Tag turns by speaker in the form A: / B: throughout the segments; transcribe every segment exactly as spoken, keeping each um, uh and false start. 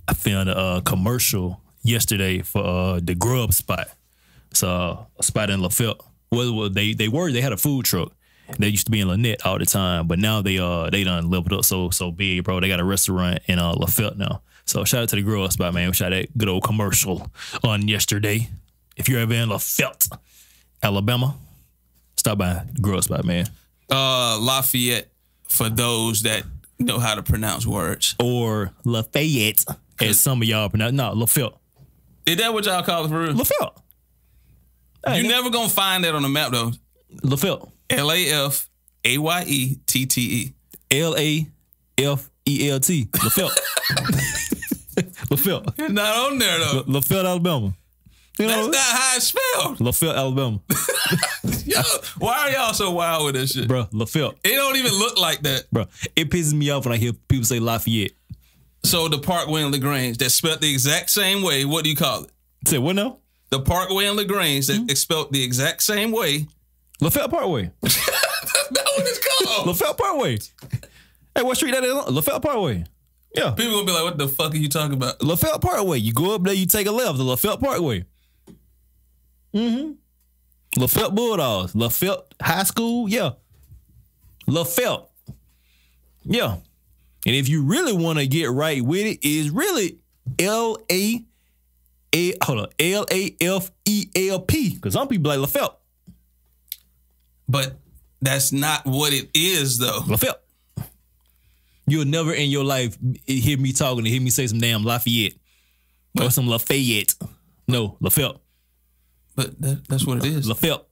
A: I found a uh, commercial yesterday for uh, the Grub spot. It's uh, a spot in Lafayette. Well, well, they they were they had a food truck. They used to be in Lynette all the time, but now they uh they done leveled up so so big, bro. They got a restaurant in uh, Lafayette now. So shout out to the Grub spot, man. We shot that good old commercial on yesterday. If you're ever in Lafayette, Alabama, stop by the Grub spot, man.
B: Uh, Lafayette, for those that know how to pronounce words.
A: Or Lafayette, as some of y'all pronounce. No, Lafayette.
B: Is that what y'all call it for real?
A: Lafayette.
B: You're never going to find that on the map, though.
A: Lafayette.
B: L A F A Y E T T E.
A: L A F E L T. Lafayette. Lafayette.
B: It's not on there, though.
A: Lafayette, Alabama. You
B: That's
A: know,
B: not how it's spelled.
A: Lafayette, Alabama.
B: Yo, why are y'all so wild with this shit?
A: Bro, Lafayette.
B: It don't even look like that.
A: Bro, it pisses me off when I hear people say Lafayette.
B: So the Parkway in LaGrange that's spelled the exact same way, what do you call it?
A: Say what now?
B: The Parkway in LaGrange that mm-hmm. is spelled the exact same way.
A: Lafayette Parkway.
B: That's not what it's called.
A: Lafayette Parkway. Hey, what street that is on? Lafayette Parkway. Yeah.
B: People gonna be like, what the fuck are you talking about?
A: Lafayette Parkway. You go up there, you take a left. The Lafayette Parkway. Mm-hmm. Lafayette Bulldogs. Lafayette High School. Yeah. Lafayette. Yeah. And if you really want to get right with it, it's really L A A hold on. L A F E L P. Because some people like Lafayette.
B: But that's not what it is, though.
A: Lafayette. You'll never in your life hear me talking and hear me say some damn Lafayette. But, or some Lafayette. No, Lafayette.
B: But that, that's what it is.
A: Lafayette.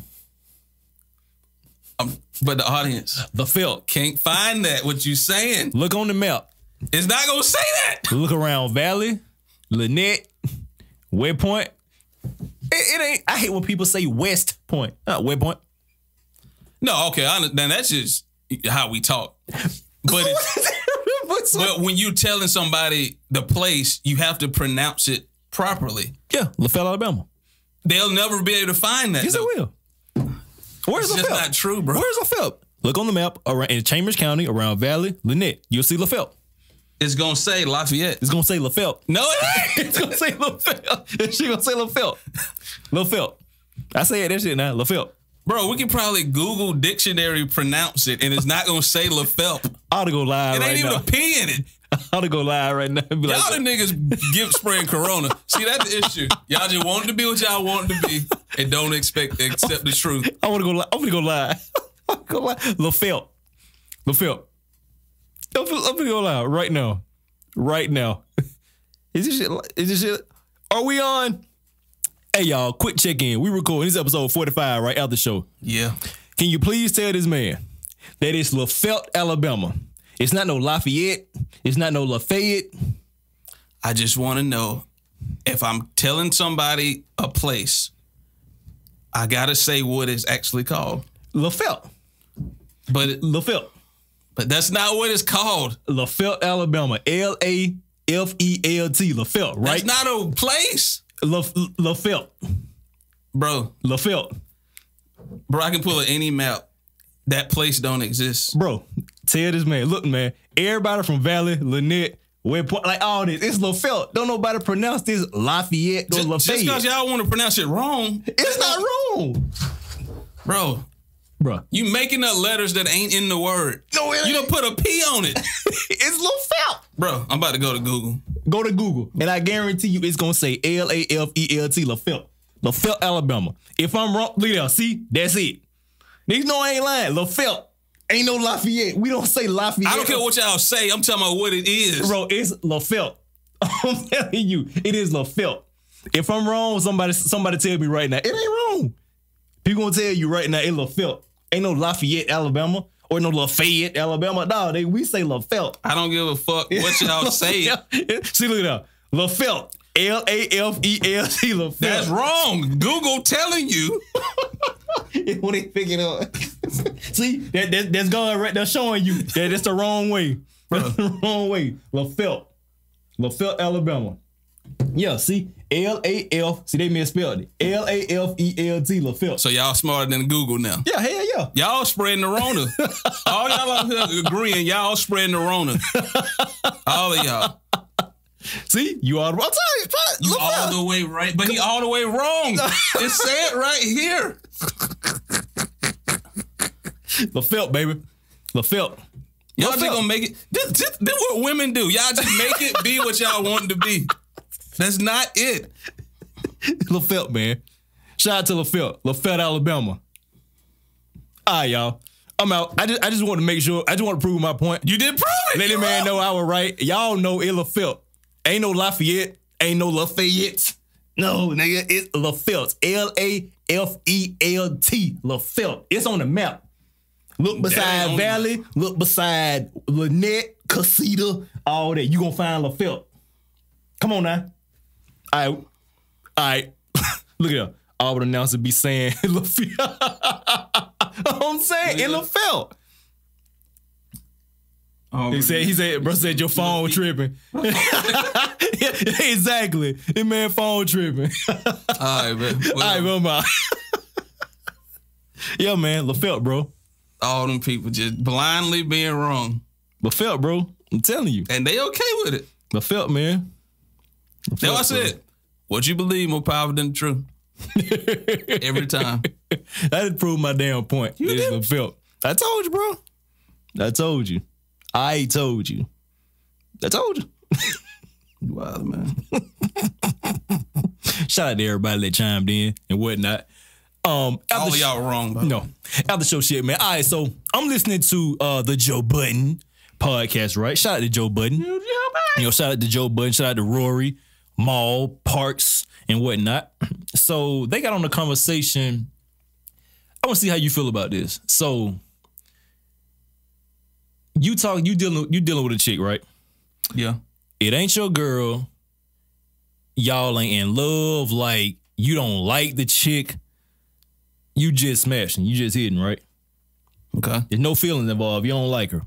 B: Um, but the audience
A: Lafayette
B: can't find that, what you saying.
A: Look on the map.
B: It's not going to say that.
A: Look around Valley, Lynette, West Point. It, it ain't, I hate when people say West Point. Not West Point.
B: No, okay, I understand. That's just how we talk. But it's, but when you telling somebody the place, you have to pronounce it properly.
A: Yeah, Lafayette, Alabama.
B: They'll never be able to find that.
A: Yes, they will. Where's
B: it's
A: Lafayette?
B: Just not true, bro.
A: Where's Lafayette? Look on the map around in Chambers County, around Valley, Lynette. You'll see Lafayette.
B: It's gonna say Lafayette.
A: It's gonna say Lafayette.
B: No, it ain't.
A: It's gonna say Lafayette. She gonna say Lafayette. Lafayette. I say it, that shit now. Lafayette.
B: Bro, we can probably Google dictionary pronounce it, and it's not gonna say Lafayette.
A: I ought to go live
B: it
A: right
B: ain't even
A: now.
B: a P in it.
A: I ought to go live right now. And be
B: y'all
A: like,
B: the niggas give spraying Corona. See, that's the issue. Y'all just want it to be what y'all want it to be, and don't expect accept the truth.
A: I want to go. Li- I'm gonna go live. I'm gonna go live. Lafayette. Lafayette. I'm gonna go live right now. Right now. Is this shit? Is this shit? Are we on? Hey y'all, quick check in. We recording this episode forty-five right after the show.
B: Yeah.
A: Can you please tell this man that it's Lafayette, Alabama? It's not no Lafayette. It's not no Lafayette.
B: I just want to know if I'm telling somebody a place, I gotta say what it's actually called.
A: Lafayette.
B: But it,
A: Lafayette.
B: But that's not what it's called.
A: Lafayette, Alabama. L A F E L T. Lafayette, right?
B: That's not a place.
A: Laf- Lafayette.
B: Bro.
A: Lafayette.
B: Bro, I can pull up any map. That place don't exist.
A: Bro, tell this man, look, man, everybody from Valley, Lynette, West Point, like all this, it's Lafayette. Don't nobody pronounce this Lafayette or
B: just,
A: Lafayette.
B: Just because y'all want to pronounce it wrong.
A: It's not wrong.
B: Bro.
A: Bro.
B: You making up letters that ain't in the word.
A: No, it ain't.
B: You don't put a P on it.
A: It's Lafayette.
B: Bro, I'm about to go to Google.
A: Go to Google, and I guarantee you it's going to say L A F E L T, Lafayette. Lafayette, Alabama. If I'm wrong, look at that. See? That's it. Niggas know I ain't lying. Lafayette. Ain't no Lafayette. We don't say Lafayette.
B: I don't care what y'all say. I'm talking about what it is.
A: Bro, it's Lafayette. I'm telling you, it is Lafayette. If I'm wrong, somebody somebody tell me right now. It ain't wrong. People gonna tell you right now, it's Lafayette. Ain't no Lafayette, Alabama, or no Lafayette, Alabama. No, they we say Lafayette.
B: I don't give a fuck what y'all say.
A: See, look at that. Lafayette. L A F E L T, Lafayette.
B: That's wrong. Google telling you.
A: When they pick it up. See, that, that that's going right there showing you that that's the wrong way. That's the wrong way. Lafayette. Lafayette, Alabama. Yeah, see, L A F, see, they misspelled it. L A F E L T, Lafayette.
B: So y'all smarter than Google now.
A: Yeah, hell yeah.
B: Y'all spreading the Rona. All y'all out here agreeing, y'all spreading the Rona. All of y'all.
A: See, you all the way.
B: You all the way right, but he all the way wrong. It said right here.
A: LaFelt, baby. LaFelt.
B: Y'all just gonna make it. This, this, this what women do. Y'all just make it be what y'all want it to be. That's not it.
A: LaFelt, man. Shout out to LaFelt. LaFelt, Alabama. All right, y'all. I'm out. I just I just want to make sure. I just want to prove my point.
B: You did prove it.
A: Let the man know I was right. Y'all know it LaFelt. Ain't no Lafayette. Ain't no Lafayette. No, nigga. It's LaFelt. L A F E L T. LaFelt. It's on the map. Look beside Valley. Look beside Lynette, Casita, all that. You gonna find LaFelt. Come on now. All right. All right. Look at that. All the announcers be saying LaFelt. I'm saying it LaFelt. Oh, he said, he said, bro said your phone tripping. Exactly. This man phone tripping.
B: All right, man. Well,
A: all right, bro. Man. Yeah, man. LaFelt, bro.
B: All them people just blindly being wrong.
A: LaFelt, bro. I'm telling you.
B: And they okay with it.
A: LaFelt, man. LaFelt,
B: that's what I said. What you believe more powerful than the truth. Every time.
A: That did prove my damn point. You did. LaFelt. I told you, bro. I told you. I told you. I told you.
B: Wow, man.
A: Shout out to everybody that chimed in and whatnot. Um,
B: All of y'all wrong, bro.
A: No. After show shit, man. All right, so I'm listening to uh, the Joe Budden podcast, right? Shout out to Joe Budden. You know, shout out to Joe Budden. Shout out to Rory, Maul, Parks, and whatnot. So they got on the conversation. I want to see how you feel about this. So you talk, you dealing, you dealing with a chick, right?
B: Yeah.
A: It ain't your girl. Y'all ain't in love. Like, you don't like the chick. You just smashing. You just hitting, right?
B: Okay.
A: There's no feelings involved. You don't like her.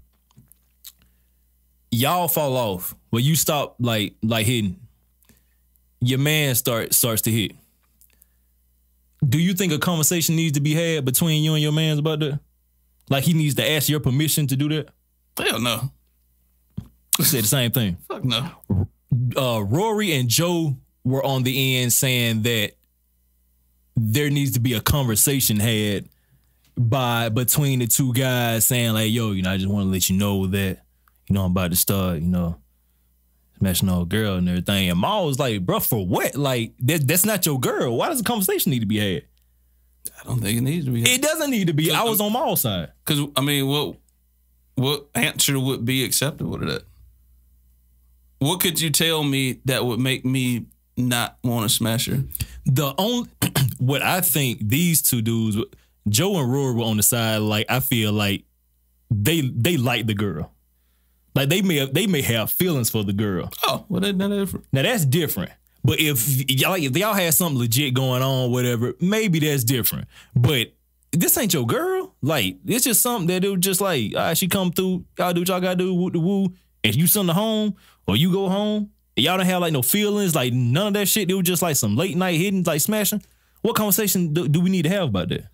A: Y'all fall off. Well, you stop like like hitting. Your man start starts to hit. Do you think a conversation needs to be had between you and your man about that? Like he needs to ask your permission to do that?
B: Hell no.
A: You said the same thing.
B: Fuck no.
A: Uh, Rory and Joe were on the end saying that there needs to be a conversation had by between the two guys saying like, yo, you know, I just want to let you know that, you know, I'm about to start, you know, smashing on a girl and everything. And Ma was like, bro, for what? Like, that, that's not your girl. Why does the conversation need to be had?
B: I don't think it needs to be had.
A: It doesn't need to be. I was on Maul's side.
B: Because, I mean, what what answer would be acceptable to that? What could you tell me that would make me not want to smash her?
A: The only, what I think these two dudes, Joe and Rory were on the side, like, I feel like they they like the girl. Like, they may have, they may have feelings for the girl.
B: Oh, well, that, that's different.
A: Now, that's different. But if y'all, like, if y'all had something legit going on, whatever, maybe that's different. But this ain't your girl. Like, it's just something that it was just like, all right, she come through, y'all do what y'all gotta do, woo the woo. And you send her home, or you go home, and y'all don't have like no feelings, like none of that shit. It was just like some late night hitting, like smashing. What conversation do, do we need to have about that?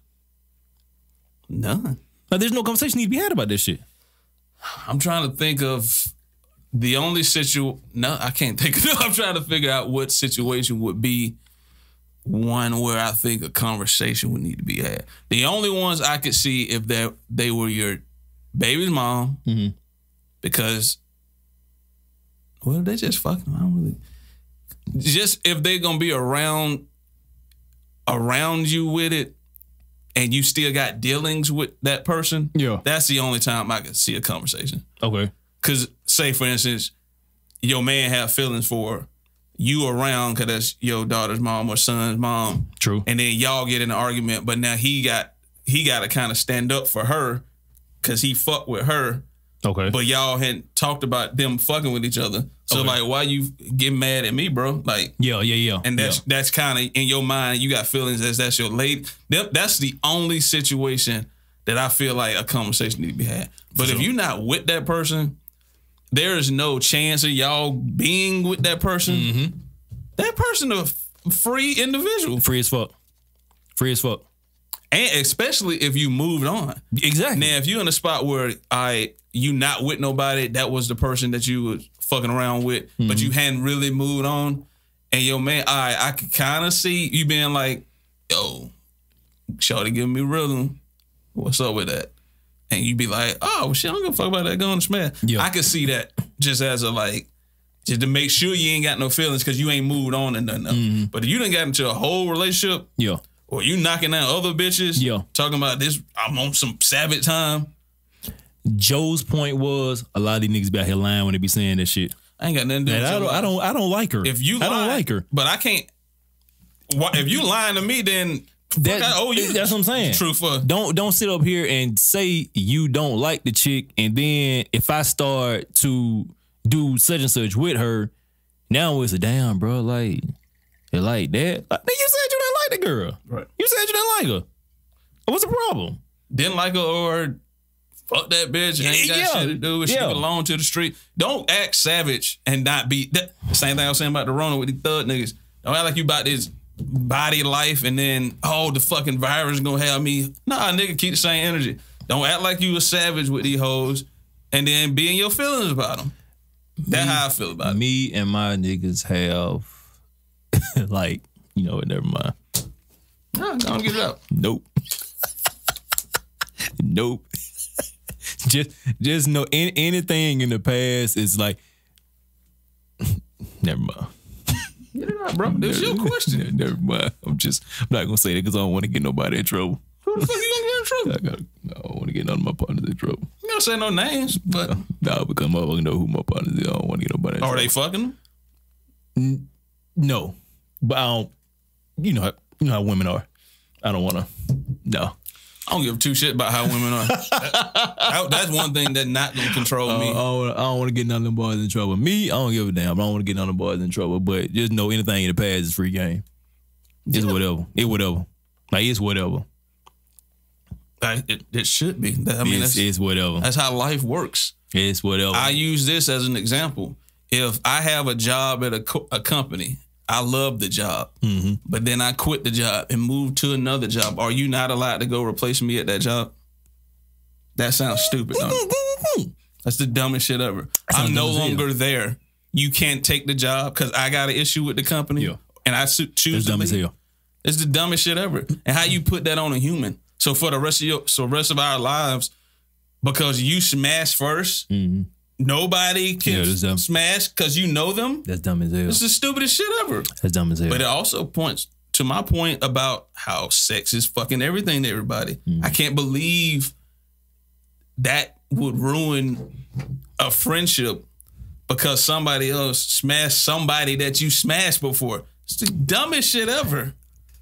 B: None.
A: Like, there's no conversation need to be had about this shit.
B: I'm trying to think of the only situation. No, I can't think of it. I'm trying to figure out what situation would be one where I think a conversation would need to be had. The only ones I could see if they they were your baby's mom,
A: mm-hmm.
B: because, well, they just fucking. I don't really. Just if they're gonna be around, around you with it, and you still got dealings with that person,
A: yeah,
B: that's the only time I could see a conversation.
A: Okay.
B: Because, say, for instance, your man have feelings for you around because that's your daughter's mom or son's mom.
A: True.
B: And then y'all get in an argument, but now he got he got to kind of stand up for her because he fucked with her.
A: Okay.
B: But y'all hadn't talked about them fucking with each other. So,
A: okay.
B: like, why you get mad at me, bro? Like,
A: yeah, yeah, yeah.
B: And that's
A: yeah.
B: that's kind of in your mind. You got feelings as that's your lady. That's the only situation that I feel like a conversation need to be had. But
A: sure.
B: if you're not with that person, there is no chance of y'all being with that person.
A: Mm-hmm.
B: That person a f- free individual.
A: Free as fuck. Free as fuck.
B: And especially if you moved on.
A: Exactly.
B: Now, if you're in a spot where I you not with nobody, that was the person that you was fucking around with, mm-hmm. but you hadn't really moved on. And your man, all right, I could kind of see you being like, yo, shorty giving me rhythm. What's up with that? And you be like, oh, well, shit, I don't give a fuck about that going to smash. Yeah. I could see that just as a like, just to make sure you ain't got no feelings because you ain't moved on and nothing else. Mm-hmm. But if you done got into a whole relationship,
A: yeah,
B: or you knocking out other bitches,
A: yeah,
B: talking about this, I'm on some savage time.
A: Joe's point was a lot of these niggas be out here lying when they be saying that shit.
B: I ain't got nothing to do with
A: I don't, I don't I don't like her.
B: If you
A: I
B: lie,
A: don't like her.
B: But I can't. If you lying to me, then
A: that,
B: I owe you.
A: That's what I'm saying.
B: True for.
A: Don't don't sit up here and say you don't like the chick, and then if I start to do such and such with her, now it's a damn, bro. Like, like that. Like, you said you didn't like the girl.
B: Right.
A: You said you didn't like her. What's the problem?
B: Didn't like her or fuck that bitch. Ain't got yeah. shit to do with. She yeah. belong to the street. Don't act savage and not be that. Same thing I was saying about the Rona with the thug niggas. Don't act like you about this body life and then, oh, the fucking virus gonna have me. Nah, nigga, keep the same energy. Don't act like you a savage with these hoes and then be in your feelings about them. That's me, how I feel about
A: me
B: it.
A: Me and my niggas have, like, you know what, never mind.
B: Nah, don't get it up.
A: Nope. Nope. just just know any, anything in the past is like, never mind.
B: Get it out, bro. That's your question.
A: Never mind. I'm just, I'm not going to say that because I don't want to get nobody in trouble.
B: Who the fuck you going to get in trouble?
A: I, gotta, I don't want to get none of my partners in trouble.
B: You don't say no names, but.
A: No, nah, because I'm going to know who my partners is. I don't want to get nobody in
B: Are
A: trouble.
B: Are they fucking
A: them? No. But I don't, you know, you know how women are. I don't want to, no.
B: I don't give two shit about how women are. that, that's one thing that's not gonna control uh, me.
A: I don't, I don't want to get none of them boys in trouble. Me, I don't give a damn. I don't want to get none of them boys in trouble. But just know anything in the past is free game. It's yeah. whatever. It whatever. Like it's whatever.
B: Like, it, it should be. I mean,
A: it's, it's whatever.
B: That's how life works.
A: It's whatever.
B: I use this as an example. If I have a job at a, co- a company, I love the job, mm-hmm. but then I quit the job and moved to another job. Are you not allowed to go replace me at that job? That sounds stupid. Don't it? That's the dumbest shit ever. I'm no longer hell. there. You can't take the job because I got an issue with the company, yeah. and I choose
A: That's
B: to
A: dumb
B: leave.
A: As hell.
B: It's the dumbest shit ever. And how you put that on a human? So for the rest of your, so rest of our lives, because you smash first. Mm-hmm. Nobody can yeah, smash because you know them.
A: That's dumb as hell.
B: It's the stupidest shit ever.
A: That's dumb as hell.
B: But it also points to my point about how sex is fucking everything to everybody. Mm. I can't believe that would ruin a friendship because somebody else smashed somebody that you smashed before. It's the dumbest shit ever.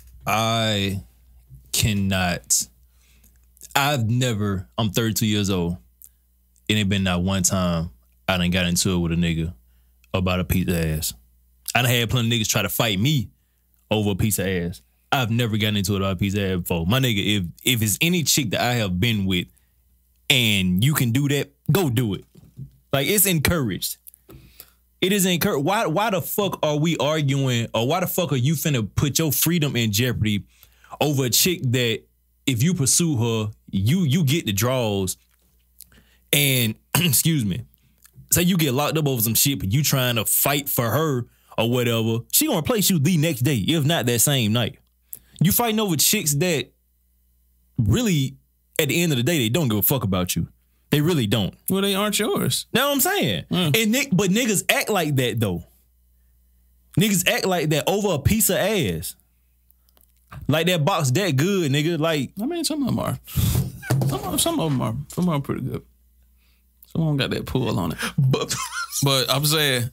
A: I cannot. I've never, I'm thirty-two years old. It ain't been not one time I done got into it with a nigga about a piece of ass. I done had plenty of niggas try to fight me over a piece of ass. I've never gotten into it about a piece of ass before. My nigga, if if it's any chick that I have been with and you can do that, go do it. Like, it's encouraged. It is encouraged. Why, why the fuck are we arguing, or why the fuck are you finna put your freedom in jeopardy over a chick that if you pursue her, you you get the draws. And, excuse me, say you get locked up over some shit, but you trying to fight for her or whatever, she gonna replace you the next day, if not that same night. You fighting over chicks that really, at the end of the day, they don't give a fuck about you. They really don't.
B: Well, they aren't yours.
A: Know what I'm saying? Mm. And Nick, but niggas act like that, though. Niggas act like that over a piece of ass. Like that box that good, nigga. Like,
B: I mean, some of them are. Some, some of them are. Some of them are pretty good. Someone got that pull on it. But, but I'm saying,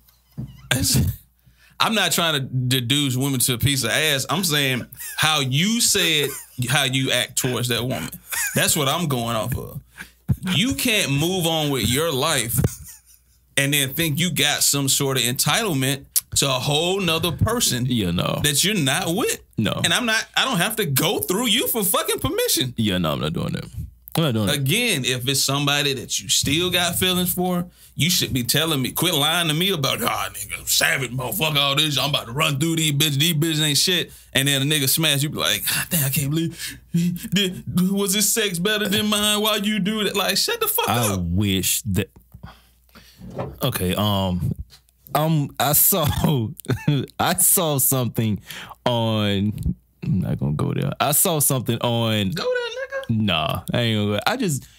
B: I'm not trying to deduce women to a piece of ass. I'm saying how you said how you act towards that woman. That's what I'm going off of. You can't move on with your life and then think you got some sort of entitlement to a whole nother person
A: yeah, no.
B: that you're not with.
A: No.
B: And I'm not, I don't have to go through you for fucking permission.
A: Yeah, no, I'm not doing that. I'm not doing
B: Again, that. If it's somebody that you still got feelings for, you should be telling me, quit lying to me about, ah, oh, nigga, savage, motherfucker, all this. I'm about to run through these bitches. These bitches ain't shit. And then a nigga smash, you be like, ah, damn, I can't believe, did, was his sex better than mine? Why you do that? Like, shut the fuck
A: I
B: up.
A: I wish that, Okay. Um. Um. I saw. I saw something on. I'm not gonna go there. I saw something on.
B: Go there, nigga.
A: Nah, I ain't gonna. Go. I just.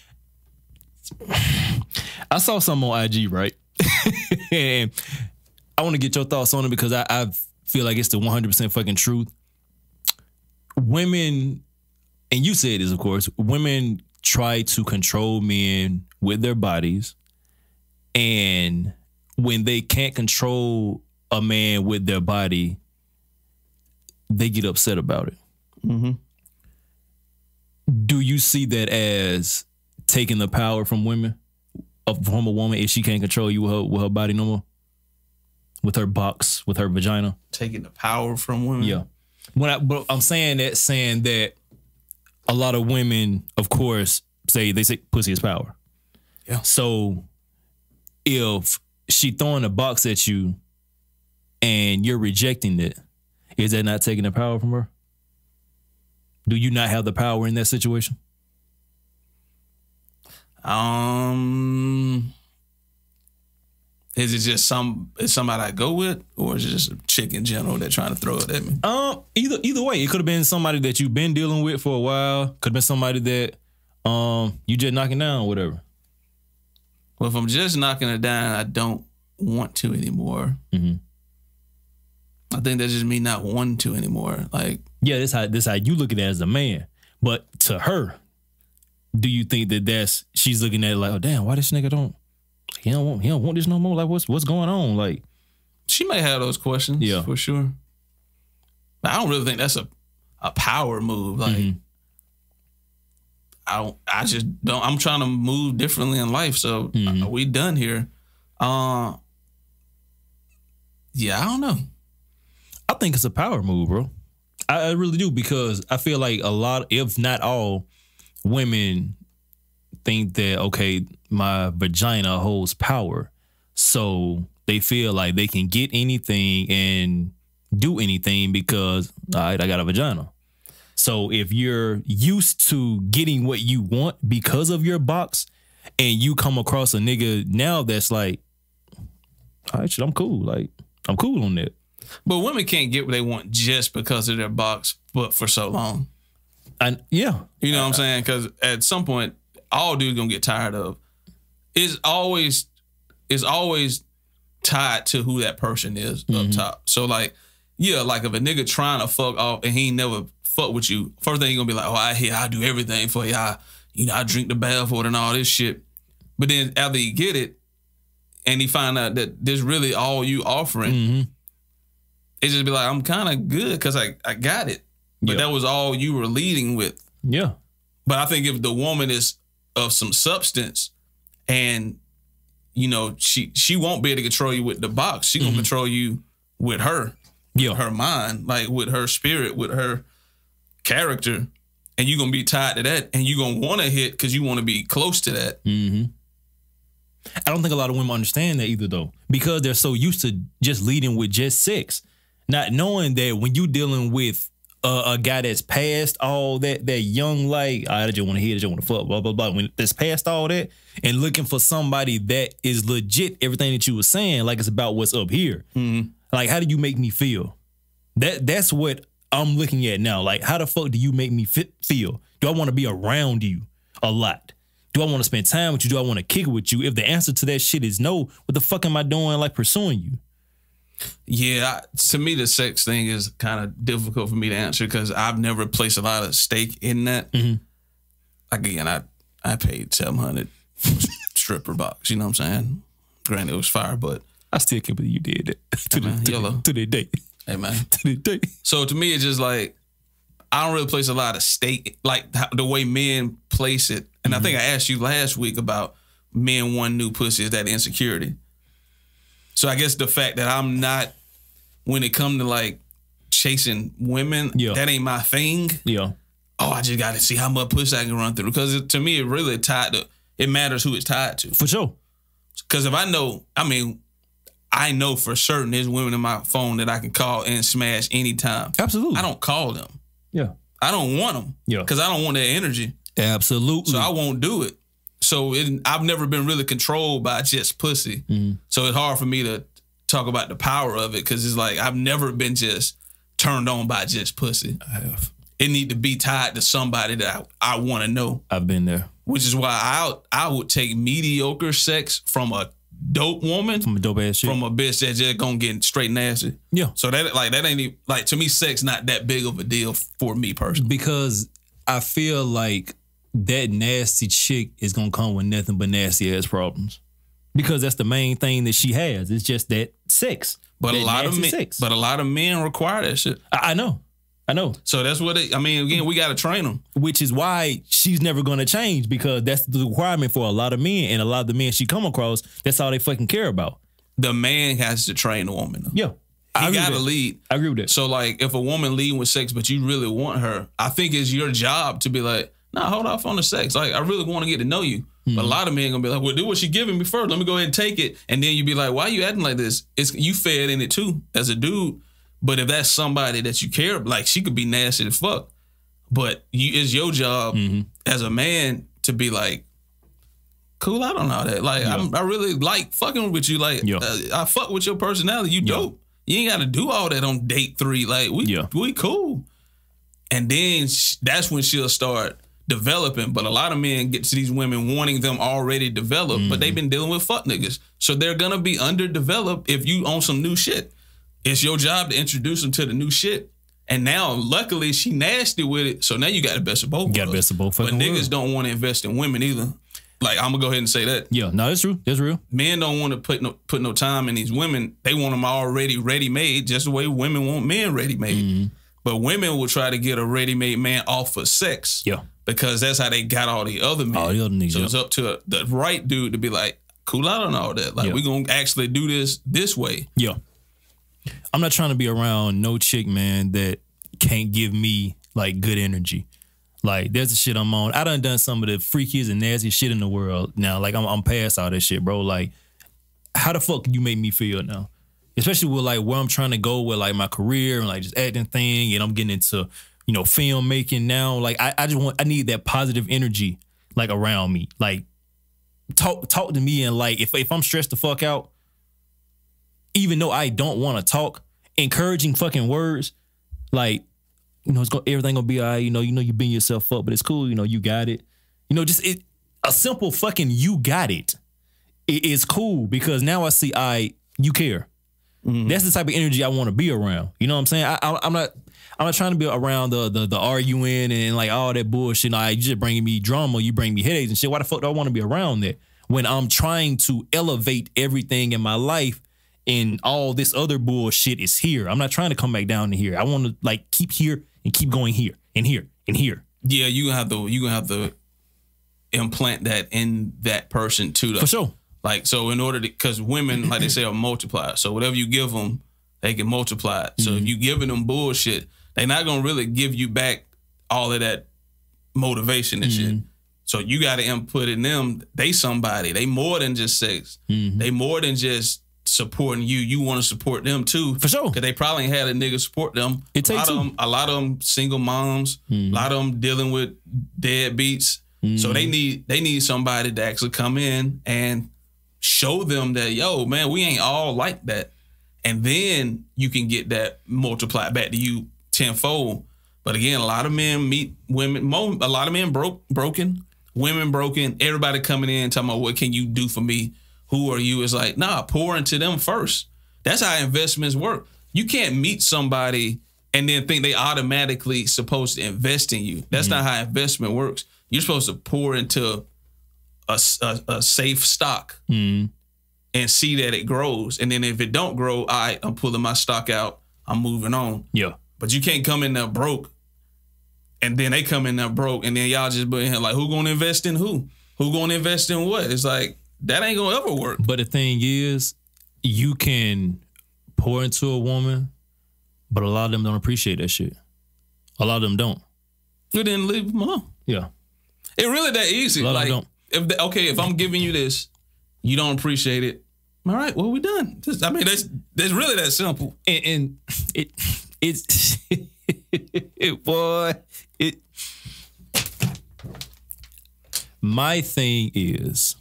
A: I saw something on I G, right? And I want to get your thoughts on it because I, I feel like it's the one hundred percent fucking truth. Women, and you said this, of course, women try to control men with their bodies. And when they can't control a man with their body, they get upset about it.
B: Mm-hmm.
A: Do you see that as taking the power from women, from a woman, if she can't control you with her, with her body no more? With her box, with her vagina?
B: Taking the power from women?
A: Yeah. When I, but I'm saying that, saying that a lot of women, of course, say, they say pussy is power.
B: Yeah.
A: So if she throwing a box at you and you're rejecting it, is that not taking the power from her? Do you not have the power in that situation?
B: Um, is it just some is somebody I go with, or is it just a chick in general that trying to throw it at me?
A: Um, either either way, it could have been somebody that you've been dealing with for a while. Could have been somebody that um you just knocking down, whatever.
B: Well, if I'm just knocking it down, I don't want to anymore.
A: Mm-hmm.
B: I think that's just me not wanting to anymore. Like,
A: yeah, this how this how you look at it as a man, but to her, do you think that that's she's looking at it like, oh damn, why this nigga don't he don't want he don't want this no more? Like, what's what's going on? Like,
B: she may have those questions,
A: yeah,
B: for sure. But I don't really think that's a a power move. Like, mm-hmm. I don't. I just don't. I'm trying to move differently in life. So mm-hmm. are we done here? Uh, yeah, I don't know.
A: I think it's a power move, bro. I, I really do, because I feel like a lot, if not all, women think that, okay, my vagina holds power. So they feel like they can get anything and do anything because, all right, I got a vagina. So if you're used to getting what you want because of your box and you come across a nigga now that's like, all right, shit, I'm cool. Like, I'm cool on that.
B: But women can't get what they want just because of their box, but for so long.
A: And yeah.
B: You know what I'm saying? Because at some point, all dudes gonna get tired of. It's always, it's always tied to who that person is mm-hmm. up top. So like, yeah, like if a nigga trying to fuck off and he ain't never fuck with you, first thing he gonna be like, oh, I here, I do everything for you. I, you know, I drink the bath water and all this shit. But then after he get it, and he find out that this really all you offering, mm-hmm. it just be like, I'm kind of good because I, I got it. But yeah. that was all you were leading with.
A: Yeah.
B: But I think if the woman is of some substance and, you know, she she won't be able to control you with the box. She gonna mm-hmm. control you with her. Yeah. With her mind, like with her spirit, with her character. And you're going to be tied to that. And you're going to want to hit because you want to be close to that.
A: Mm-hmm. I don't think a lot of women understand that either, though, because they're so used to just leading with just sex, not knowing that when you dealing with a, a guy that's past all that, that young, like, I just want to hit, I just want to fuck, blah, blah, blah. When it's past all that and looking for somebody that is legit, everything that you were saying, like it's about what's up here. Mm-hmm. Like, how do you make me feel? That That's what I'm looking at now. Like, how the fuck do you make me fit, feel? Do I want to be around you a lot? Do I want to spend time with you? Do I want to kick it with you? If the answer to that shit is no, what the fuck am I doing, like, pursuing you?
B: Yeah, to me, the sex thing is kind of difficult for me to answer because I've never placed a lot of stake in that. Mm-hmm. Like, again, I, I paid seven hundred dollars stripper box, you know what I'm saying? Granted, it was fire, but
A: I still can't believe you did that. to,
B: hey, man,
A: the, to, the, to the day.
B: Hey, man.
A: to the day.
B: So, to me, it's just like, I don't really place a lot of stake, like the way men place it. And mm-hmm. I think I asked you last week about men wanting new pussy, is that insecurity? So I guess the fact that I'm not, when it come to like chasing women, yeah. that ain't my thing.
A: Yeah.
B: Oh, I just got to see how much pussy I can run through. Because it, to me, it really tied to, it matters who it's tied to.
A: For sure.
B: Because if I know, I mean, I know for certain there's women in my phone that I can call and smash anytime.
A: Absolutely.
B: I don't call them.
A: Yeah.
B: I don't want them.
A: Yeah.
B: Because I don't want their energy.
A: Absolutely.
B: So I won't do it. so it, I've never been really controlled by just pussy. Mm-hmm. So it's hard for me to talk about the power of it because it's like I've never been just turned on by just pussy.
A: I have.
B: It need to be tied to somebody that I, I want to know.
A: I've been there.
B: Which is why I I would take mediocre sex from a dope woman,
A: from a dope ass shit,
B: from a bitch that just gonna get straight nasty.
A: Yeah.
B: So that like that ain't even, like to me, sex not that big of a deal for me personally.
A: Because I feel like that nasty chick is gonna come with nothing but nasty ass problems. Because that's the main thing that she has. It's just that sex.
B: But
A: that
B: a lot of men,
A: sex.
B: but a lot of men require that shit.
A: I, I know. I know.
B: So that's what it, I mean, again, we got to train them.
A: Which is why she's never going to change because that's the requirement for a lot of men. And a lot of the men she come across, that's all they fucking care about.
B: The man has to train the woman. Though.
A: Yeah.
B: He got to lead.
A: I agree with that.
B: So like if a woman leading with sex, but you really want her, I think it's your job to be like, nah, hold off on the sex. Like I really want to get to know you. Mm-hmm. But a lot of men going to be like, well, do what she giving me first. Let me go ahead and take it. And then you be like, why are you acting like this? It's you fed in it too as a dude. But if that's somebody that you care, like she could be nasty as fuck, but you, it's your job mm-hmm. as a man to be like, cool, I don't know that. Like, yeah. I'm, I really like fucking with you. Like, yeah. uh, I fuck with your personality. You dope. Yeah. You ain't got to do all that on date three. Like, we yeah. we cool. And then sh- that's when she'll start developing. But a lot of men get to these women wanting them already developed, mm-hmm. but they've been dealing with fuck niggas. So they're going to be underdeveloped if you own some new shit. It's your job to introduce them to the new shit. And now, luckily, she nasty with it. So now you got the best of both.
A: You got the best of both.
B: But niggas world. Don't want to invest in women either. Like, I'm going to go ahead and say that.
A: Yeah, no, that's true. That's real.
B: Men don't want to put no put no time in these women. They want them already ready-made, just the way women want men ready-made. Mm-hmm. But women will try to get a ready-made man off for sex.
A: Yeah.
B: Because that's how they got all the other men.
A: All the other niggas.
B: So it's up to the right dude to be like, cool out on all that. Like, yeah. we going to actually do this this way.
A: Yeah. I'm not trying to be around no chick, man, that can't give me, like, good energy. Like, there's the shit I'm on. I done done some of the freakiest and nastiest shit in the world now. Like, I'm, I'm past all that shit, bro. Like, how the fuck can you make me feel now? Especially with, like, where I'm trying to go with, like, my career and, like, just acting thing. And I'm getting into, you know, filmmaking now. Like, I, I just want, I need that positive energy, like, around me. Like, talk talk to me and, like, if if I'm stressed the fuck out, even though I don't want to talk, encouraging fucking words, like, you know, it's going everything gonna be all right. You know, you know, you being yourself up, but it's cool. You know, you got it. You know, just it a simple fucking you got it. It is cool because now I see I you care. Mm-hmm. That's the type of energy I want to be around. You know what I'm saying? I, I, I'm not I'm not trying to be around the the the arguing and like all that bullshit. Like, you just bringing me drama, you bring me headaches and shit. Why the fuck do I want to be around that when I'm trying to elevate everything in my life? And all this other bullshit is here. I'm not trying to come back down to here. I want to like keep here and keep going here and here and here.
B: Yeah, you gonna have to you gonna have to implant that in that person too, though.
A: For sure.
B: Like, so in order to, because women, like they say, are multipliers. So whatever you give them, they can multiply it. So mm-hmm. if you giving them bullshit, they're not gonna really give you back all of that motivation and mm-hmm. shit. So you got to input in them. They somebody. They more than just sex. Mm-hmm. They more than just supporting you. You want to support them too.
A: For sure.
B: Because they probably ain't had a nigga support them.
A: It takes
B: a lot, of them, a lot of them single moms. Mm. A lot of them dealing with deadbeats. Mm. So they need they need somebody to actually come in and show them that, yo, man, we ain't all like that. And then you can get that multiplied back to you tenfold. But again, a lot of men meet women. A lot of men broke broken. Women broken. Everybody coming in talking about, what can you do for me? Who are you? It's like, nah, pour into them first. That's how investments work. You can't meet somebody and then think they automatically supposed to invest in you. That's mm-hmm. not how investment works. You're supposed to pour into a, a, a safe stock mm-hmm. and see that it grows. And then if it don't grow, all right, I'm pulling my stock out. I'm moving on.
A: Yeah.
B: But you can't come in there broke and then they come in there broke and then y'all just be in here like, who gonna invest in who? Who gonna invest in what? It's like, that ain't gonna ever work.
A: But the thing is, you can pour into a woman, but a lot of them don't appreciate that shit. A lot of them don't.
B: You didn't leave them alone.
A: Yeah.
B: It really that easy.
A: A lot
B: like,
A: of them don't.
B: If the, okay, if I'm giving you this, you don't appreciate it. All right, well, we done. Just, I mean, that's that's really that simple.
A: And, and it it's it, boy it. My thing is,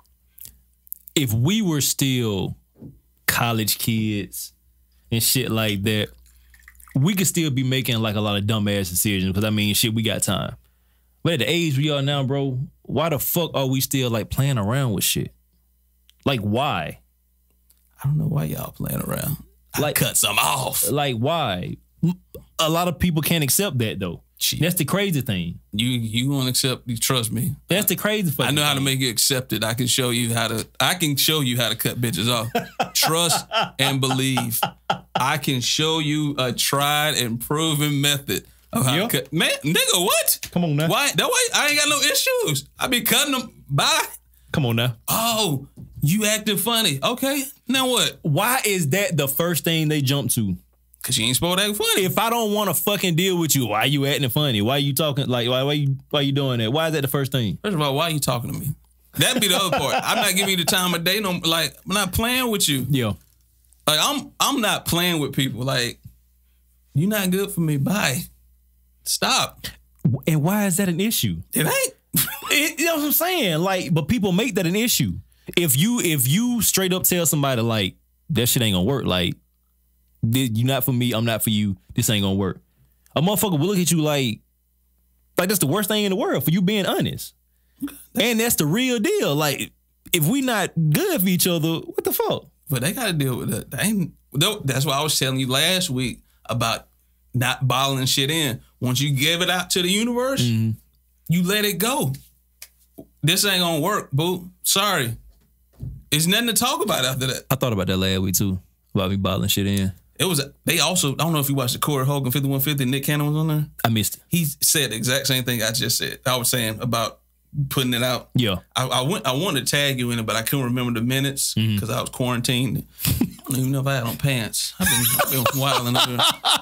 A: if we were still college kids and shit like that, we could still be making like a lot of dumbass decisions. Because I mean, shit, we got time. But at the age we are now, bro, why the fuck are we still like playing around with shit? Like, why?
B: I don't know why y'all playing around. I
A: Like,
B: cut some off.
A: Like, why? A lot of people can't accept that though.
B: Shit.
A: That's the crazy thing.
B: You you gonna accept? You trust me?
A: That's the crazy thing.
B: I know how to make it accepted. I can show you how to. I can show you how to cut bitches off. Trust and believe. I can show you a tried and proven method of how
A: Yeah.
B: to cut. Man, nigga, what?
A: Come on now.
B: Why? That way, I ain't got no issues. I be cutting them. Bye.
A: Come on now.
B: Oh, you acting funny. Okay, now what?
A: Why is that the first thing they jump to?
B: Cause you ain't supposed to act funny.
A: If I don't want to fucking deal with you, why you acting funny? Why you talking like why why you why you doing that? Why is that the first thing?
B: First of all, why are you talking to me? That'd be the other part. I'm not giving you the time of day. No, like I'm not playing with you.
A: Yeah.
B: Like I'm I'm not playing with people. Like you're not good for me. Bye. Stop.
A: And why is that an issue?
B: It ain't.
A: It, you know what I'm saying? Like, but people make that an issue. If you if you straight up tell somebody like that shit ain't gonna work, like you not for me, I'm not for you, this ain't gonna work. A motherfucker will look at you like like that's the worst thing in the world for you being honest. And that's the real deal. Like, if we not good for each other, what the fuck?
B: But they got to deal with that. They ain't, that's why I was telling you last week about not bottling shit in. Once you give it out to the universe, mm-hmm. you let it go. This ain't gonna work, boo. Sorry. It's nothing to talk about after that.
A: I thought about that last week too, about me bottling shit in.
B: It was, they also, I don't know if you watched the Corey Hogan fifty-one fifty, Nick Cannon was on there.
A: I missed it.
B: He said the exact same thing I just said. I was saying about putting it out.
A: Yeah.
B: I, I went. I wanted to tag you in it, but I couldn't remember the minutes because mm-hmm. I was quarantined. I don't even know if I had on pants. I've been, I've been wilding up here.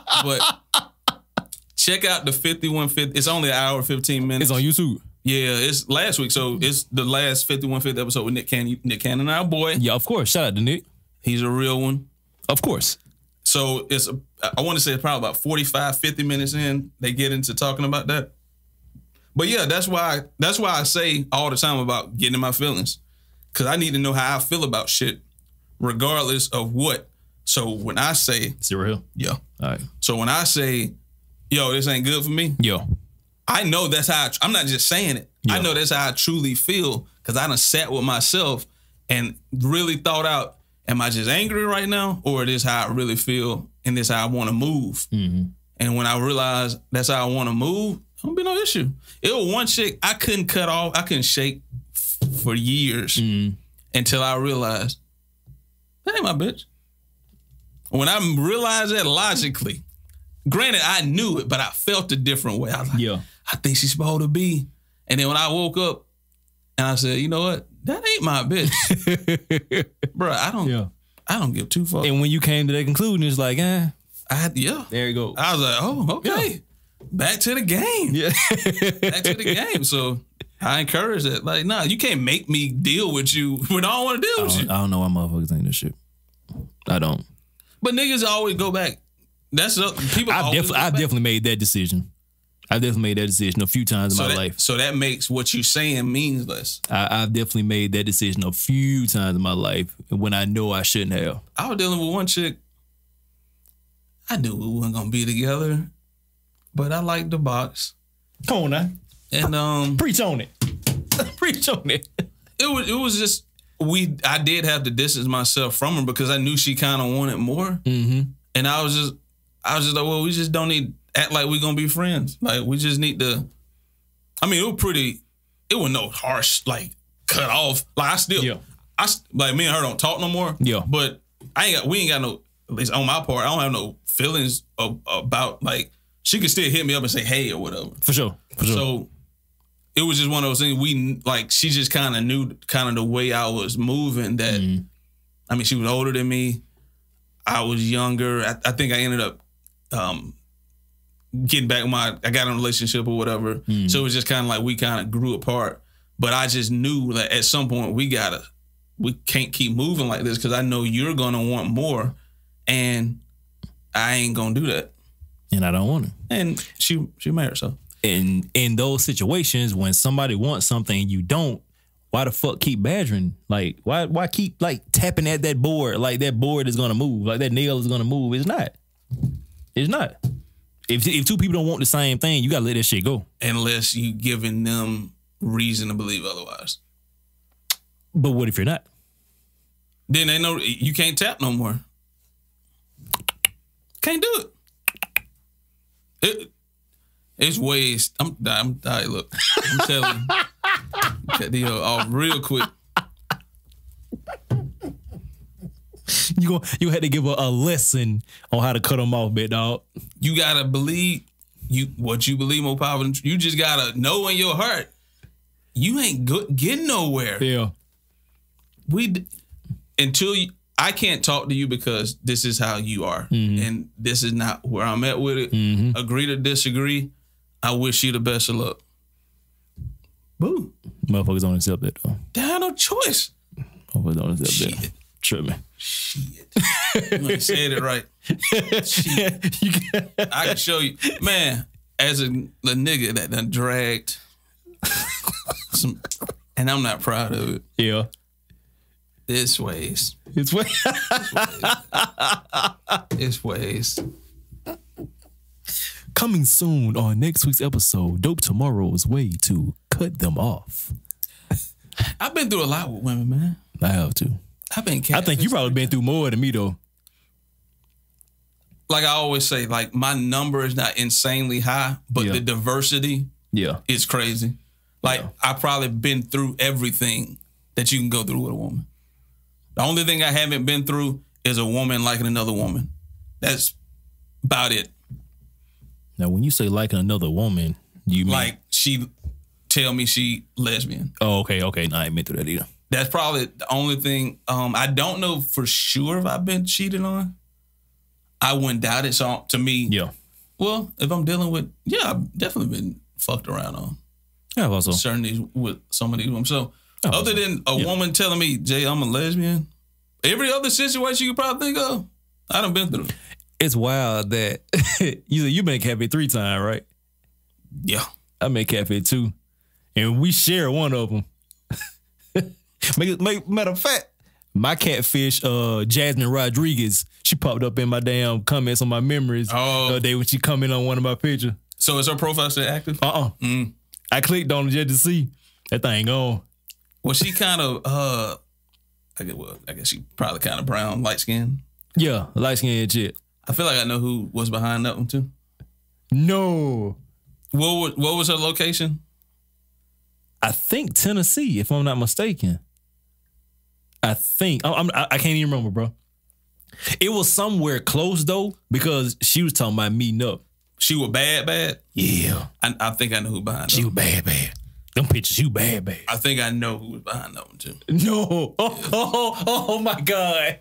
B: But check out the fifty-one fifty. It's only an hour, fifteen minutes.
A: It's on YouTube.
B: Yeah, it's last week. So it's the last fifty-one fifty episode with Nick Cannon. Nick Cannon, our boy.
A: Yeah, of course. Shout out to Nick.
B: He's a real one.
A: Of course.
B: So it's, a, I want to say it's probably about forty-five, fifty minutes in, they get into talking about that. But yeah, that's why, that's why I say all the time about getting in my feelings. Because I need to know how I feel about shit, regardless of what. So when I say...
A: Zero Hill?
B: Yeah.
A: All right.
B: So when I say, yo, this ain't good for me.
A: Yo.
B: I know that's how, I, I'm not just saying it.
A: Yo.
B: I know that's how I truly feel. Because I done sat with myself and really thought out, am I just angry right now? Or is this how I really feel and this how I want to move?
A: Mm-hmm.
B: And when I realized that's how I want to move, don't be no issue. It was one chick I couldn't cut off. I couldn't shake f- for years mm-hmm. until I realized that ain't my bitch. When I realized that logically, granted I knew it, but I felt a different way. I was like,
A: yeah.
B: I think she's supposed to be. And then when I woke up and I said, you know what? That ain't my bitch. Bro, I don't yeah. I don't give two fucks.
A: And when you came to that conclusion, it's like, eh.
B: I had, yeah.
A: There you go.
B: I was like, oh, okay. Yeah. Back to the game.
A: Yeah.
B: Back to the game. So I encourage that. Like, nah, you can't make me deal with you when I don't want to deal with you.
A: I don't know why motherfuckers think this shit. I don't.
B: But niggas always go back. That's uh, people.
A: I've,
B: always
A: def-
B: go
A: I've
B: back.
A: definitely made that decision. I've definitely made that decision a few times in
B: so
A: my
B: that,
A: life.
B: So that makes what you're saying meaningless.
A: I, I've definitely made that decision a few times in my life when I know I shouldn't have.
B: I was dealing with one chick. I knew we weren't gonna be together, but I liked the box.
A: Come on now.
B: And um,
A: preach on it. Preach on it.
B: It was. It was just we. I did have to distance myself from her because I knew she kind of wanted more.
A: Mm-hmm.
B: And I was just, I was just like, well, we just don't need act like we're gonna be friends. Like we just need to. I mean, it was pretty. It was no harsh like cut off. Like I still,
A: yeah.
B: I like me and her don't talk no more.
A: Yeah.
B: But I ain't got. We ain't got no. At least on my part, I don't have no feelings of, about like she could still hit me up and say hey or whatever.
A: For sure. For sure.
B: So it was just one of those things. We like she just kind of knew kind of the way I was moving. That mm. I mean, she was older than me. I was younger. I, I think I ended up um, getting back my. I got in a relationship or whatever. Mm. So it was just kind of like we kind of grew apart. But I just knew that at some point we gotta. We can't keep moving like this because I know you're gonna want more. And I ain't gonna do that.
A: And I don't want to.
B: And she she married, so.
A: in in those situations when somebody wants something and you don't, why the fuck keep badgering? Like, why why keep like tapping at that board like that board is gonna move, like that nail is gonna move? It's not. It's not. If if two people don't want the same thing, you gotta let that shit go.
B: Unless you giving them reason to believe otherwise.
A: But what if you're not?
B: Then they know you can't tap no more. Can't do it. It it's ways. I'm I'm I, look. I'm telling you. Cut the off real quick.
A: You go, you had to give a, a lesson on how to cut them off, big dog.
B: You gotta believe you what you believe more powerful than you just gotta know in your heart you ain't good, getting nowhere.
A: Yeah.
B: We until you, I can't talk to you because this is how you are, mm-hmm. and this is not where I'm at with it. Mm-hmm. Agree to disagree. I wish you the best of luck. Boo.
A: Motherfuckers don't accept that though.
B: They have no choice.
A: Motherfuckers don't accept
B: Shit.
A: that. Trip me.
B: Shit. You ain't said it right. Shit. I can show you. Man, as a, a nigga that done dragged some, and I'm not proud of it.
A: Yeah.
B: It's ways.
A: It's ways.
B: It's ways.
A: Coming soon on next week's episode, Dope Tomorrow's way to cut them off.
B: I've been through a lot with women, man.
A: I have too.
B: I've been
A: I think you probably been through more than me though.
B: Like I always say, like my number is not insanely high, but
A: yeah.
B: the diversity
A: yeah. is
B: crazy. Like yeah. I probably been through everything that you can go through with a woman. The only thing I haven't been through is a woman liking another woman. That's about it.
A: Now, when you say liking another woman, you mean
B: like she tell me she lesbian?
A: Oh, okay, okay. No, I ain't been through that either.
B: That's probably the only thing. Um, I don't know for sure if I've been cheated on. I wouldn't doubt it. So to me,
A: yeah.
B: Well, if I'm dealing with, yeah, I've definitely been fucked around on.
A: Yeah, also
B: certain these with some of these women. So
A: yeah,
B: other
A: also.
B: than a
A: yeah.
B: woman telling me, Jay, I'm a lesbian, every other situation you could probably think of, I done been through.
A: It's wild that you you been catfish three times, right?
B: Yeah,
A: I made catfish too, and we share one of them. make, make, matter of fact, my catfish, uh, Jasmine Rodriguez, she popped up in my damn comments on my memories
B: oh.
A: the other day when she commented on one of my pictures.
B: So is her profile still active?
A: Uh uh
B: Mm.
A: I clicked on it just to see that thing on.
B: Well, she kind of, uh, I guess, well, I guess she probably kind of brown, light skin.
A: Yeah, light skinned shit.
B: I feel like I know who was behind that one too.
A: No.
B: What was, what was her location?
A: I think Tennessee, if I'm not mistaken. I think I'm, I'm I can't even remember, bro. It was somewhere close though, because she was talking about meeting up.
B: She was bad, bad.
A: Yeah,
B: I, I think I know who behind.
A: She
B: that
A: was bad, bad. Them pictures, she was bad, bad.
B: I think I know who was behind that one too.
A: No. Oh, yeah. oh, oh, oh my God.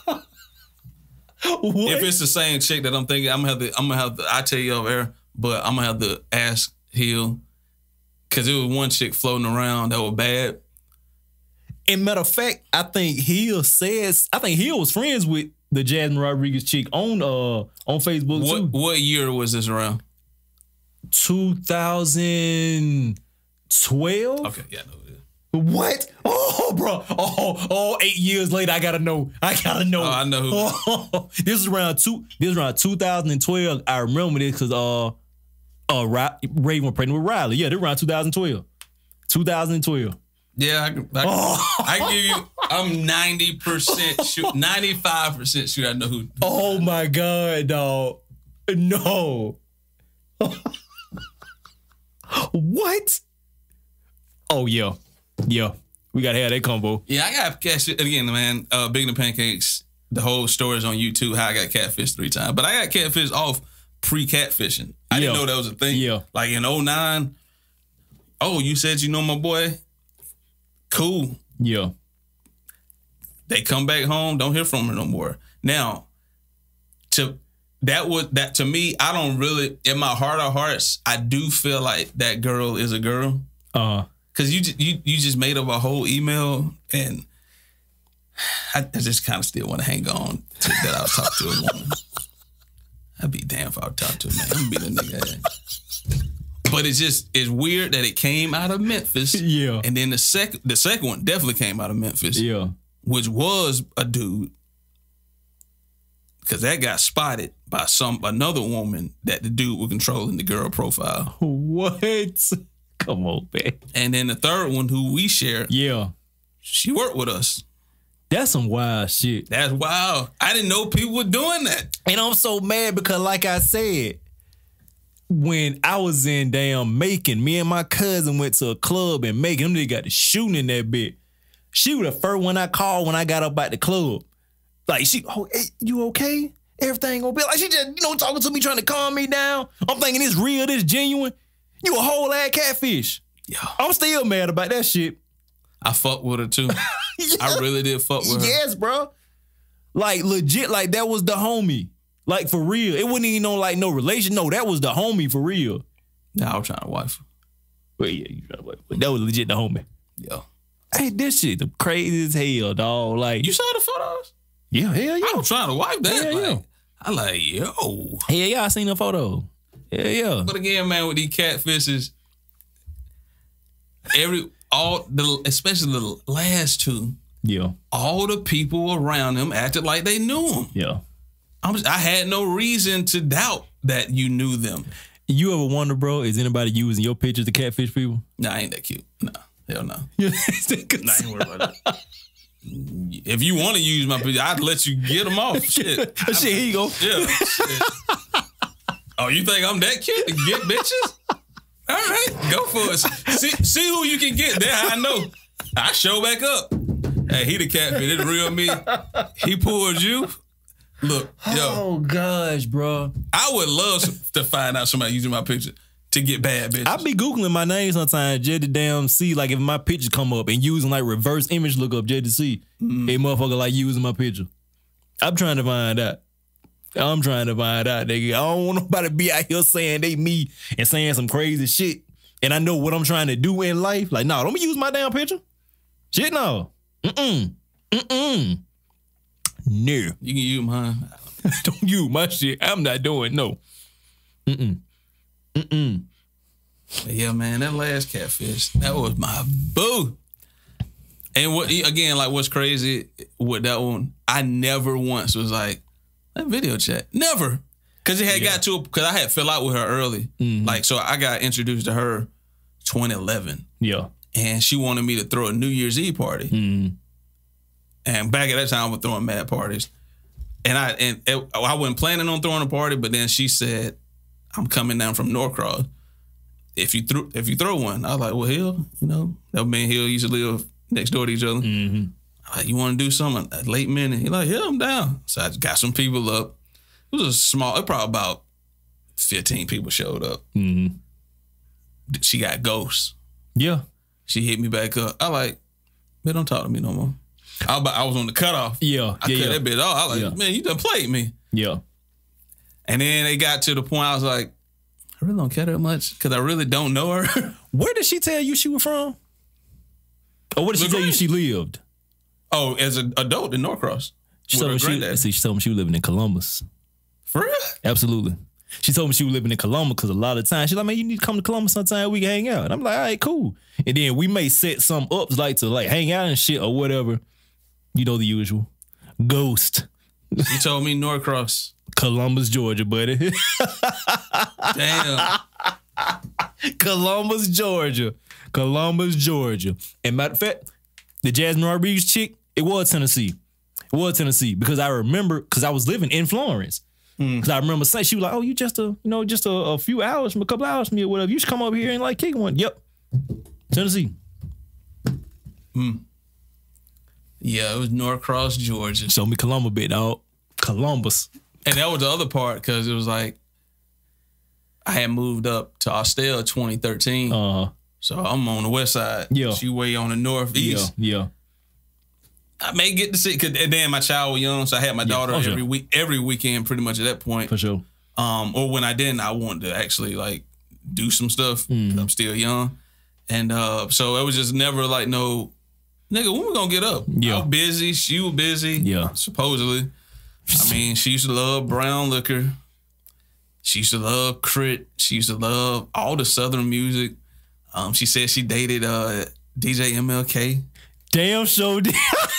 A: What?
B: If it's the same chick that I'm thinking, I'm gonna have to. I'm gonna have to. I tell you over there, but I'm gonna have to ask Hill because there was one chick floating around that was bad.
A: And matter of fact, I think Hill says. I think Hill was friends with the Jasmine Rodriguez chick on uh on Facebook
B: what,
A: too.
B: What year was this around?
A: two thousand twelve.
B: Okay, yeah, I know.
A: What? Oh, bro. Oh, oh, eight years later, I gotta know. I gotta know.
B: Oh, I know who.
A: Oh, this is around two. This is around two thousand twelve. I remember this because uh, uh, Raven was pregnant with Riley. Yeah, this was around two thousand twelve. two thousand twelve.
B: Yeah, I, I,
A: oh.
B: I give you. I'm ninety percent sure, ninety-five percent sure I know who.
A: Oh my God, dog. No. What? Oh yeah. Yeah, we gotta have that combo.
B: Yeah, I got catfish again, man. Uh, Big and the Pancakes. The whole story is on YouTube. How I got catfish three times, but I got catfish off pre-catfishing. I
A: yeah.
B: didn't know that was a thing.
A: Yeah,
B: like in oh nine. Oh, you said you know my boy. Cool.
A: Yeah.
B: They come back home. Don't hear from her no more. Now, to that was that to me. I don't really in my heart of hearts. I do feel like that girl is a girl.
A: Uh.
B: Cause you you you just made up a whole email, and I, I just kind of still want to hang on to that I'll talk to a woman. I'd be damn if I'll talk to a man. I'm gonna be the nigga. But it's just it's weird that it came out of Memphis.
A: Yeah.
B: And then the second the second one definitely came out of Memphis.
A: Yeah.
B: Which was a dude. Cause that got spotted by some another woman that the dude was controlling the girl profile.
A: What? Come on, man.
B: And then the third one, who we share,
A: Yeah.
B: she worked with us.
A: That's some wild shit.
B: That's wild. I didn't know people were doing that.
A: And I'm so mad because, like I said, when I was in damn Macon, me and my cousin went to a club in Macon. Them niggas got the shooting in that bit. She was the first one I called when I got up at the club. Like, she, oh, hey, you okay? Everything gonna be like, she just, you know, talking to me, trying to calm me down. I'm thinking this real, this genuine. You a whole ass catfish.
B: Yeah.
A: I'm still mad about that shit.
B: I fucked with her too.
A: Yeah.
B: I really did fuck with her.
A: Yes, bro. Like, legit, like, that was the homie. Like, for real. It wasn't even no, like, no relation. No, that was the homie for real.
B: Nah, I was trying to wife her.
A: Well, yeah, you trying to wife. But that was legit the homie.
B: Yeah.
A: Hey, this shit the crazy as hell, dog. Like,
B: You saw the photos?
A: yeah, hell yeah.
B: I was trying to wipe that.
A: Yeah,
B: like,
A: yeah.
B: I like, yo.
A: Hell yeah, I seen the photo. Yeah, yeah.
B: But again, man, with these catfishes, every all the especially the last two,
A: Yeah,
B: all the people around them acted like they knew them.
A: yeah.
B: I'm just, I had no reason to doubt that you knew them.
A: You ever wonder, bro, is anybody using your pictures to catfish people?
B: Nah, I ain't that cute. Nah, hell no.
A: Yeah.
B: Nah, I ain't worried about that. If you want to use my picture, I'd let you get them off. Shit.
A: Shit, here you go.
B: Yeah. Shit. Oh, you think I'm that cute to get bitches? All right, go for it. See, see who you can get. There, I know. I show back up. Hey, he the catfish. It's real me. He pulled you. Look, yo,
A: Oh gosh, bro.
B: I would love to find out somebody using my picture to get bad bitches.
A: I be Googling my name sometimes just to damn see, like, if my picture come up and using, like, reverse image lookup just to see
B: Mm.
A: a motherfucker, like, using my picture. I'm trying to find out. I'm trying to find out, nigga. I don't want nobody to be out here saying they me and saying some crazy shit. And I know what I'm trying to do in life. Like, no, don't use my damn picture. Shit, no. Mm-mm. Mm-mm. No.
B: You can use mine.
A: Don't use my shit. I'm not doing no. Mm-mm. Mm-mm.
B: But yeah, man, that last catfish, that was my boo. And what again, like what's crazy with that one, I never once was like, that video chat. Never. Cause it had
A: Yeah.
B: got to cause I had fell out with her early.
A: Mhm.
B: Like, so I got introduced to her twenty eleven.
A: Yeah.
B: And she wanted me to throw a New Year's Eve party.
A: Mm.
B: And back at that time, I was throwing mad parties. And I and it, I wasn't planning on throwing a party, but then she said, I'm coming down from Norcross. If you threw if you throw one, I was like, well, Hill, you know, that man Hill used to live next door to each other.
A: Mm-hmm.
B: I'm like, you want to do something? A late minute. He like, yeah, I'm down. So I got some people up. It was a small, it probably about fifteen people showed up.
A: Mm-hmm.
B: She got ghosts.
A: Yeah.
B: She hit me back up. I like, man, don't talk to me no more. I, was about- I was on the cutoff.
A: Yeah.
B: I
A: yeah,
B: cut
A: yeah.
B: that bit off. I was like,
A: Yeah.
B: man, you done played me.
A: Yeah.
B: And then it got to the point I was like, I really don't care that much because I really don't know her.
A: Where did she tell you she was from? Or where did she tell you
B: LaGrange.
A: she lived?
B: Oh, as an adult in Norcross.
A: She
B: With
A: told,
B: her
A: me she,
B: granddad.
A: see, she told me she was living in Columbus.
B: For real?
A: Absolutely. She told me she was living in Columbus because a lot of times she's like, man, you need to come to Columbus sometime we can hang out. And I'm like, all right, cool. And then we may set some up like to like hang out and shit or whatever. You know the usual. Ghost.
B: She told me Norcross.
A: Columbus, Georgia, buddy.
B: Damn.
A: Columbus, Georgia. Columbus, Georgia. And matter of fact, the Jasmine Rodriguez chick, it was Tennessee. It was Tennessee because I remember, because I was living in Florence. Because I remember saying, she was like, oh, you just a, you know, just a, a few hours from a couple hours from me or whatever. You should come over here and like kick one. Yep. Tennessee.
B: Yeah, it was Norcross, Georgia.
A: Show me Columbus bit, dog. Columbus.
B: And that was the other part because it was like, I had moved up to Austell twenty thirteen.
A: Uh,
B: So I'm on the west side.
A: Yeah.
B: She way on the
A: yeah,
B: northeast.
A: yeah.
B: I may get to see, cause, and then my child was young, so I had my daughter
A: oh,
B: every
A: sure.
B: week, every weekend, pretty much at that point.
A: For sure.
B: Um, or when I didn't, I wanted to actually like do some stuff. 'Cause I'm still young, and uh, so it was just never like no, nigga, when we gonna get up?
A: Yeah.
B: I was busy. She was busy.
A: Yeah.
B: supposedly. I mean, she used to love brown liquor. She used to love Crit. She used to love all the Southern music. Um, she said she dated uh, D J M L K.
A: Damn show did.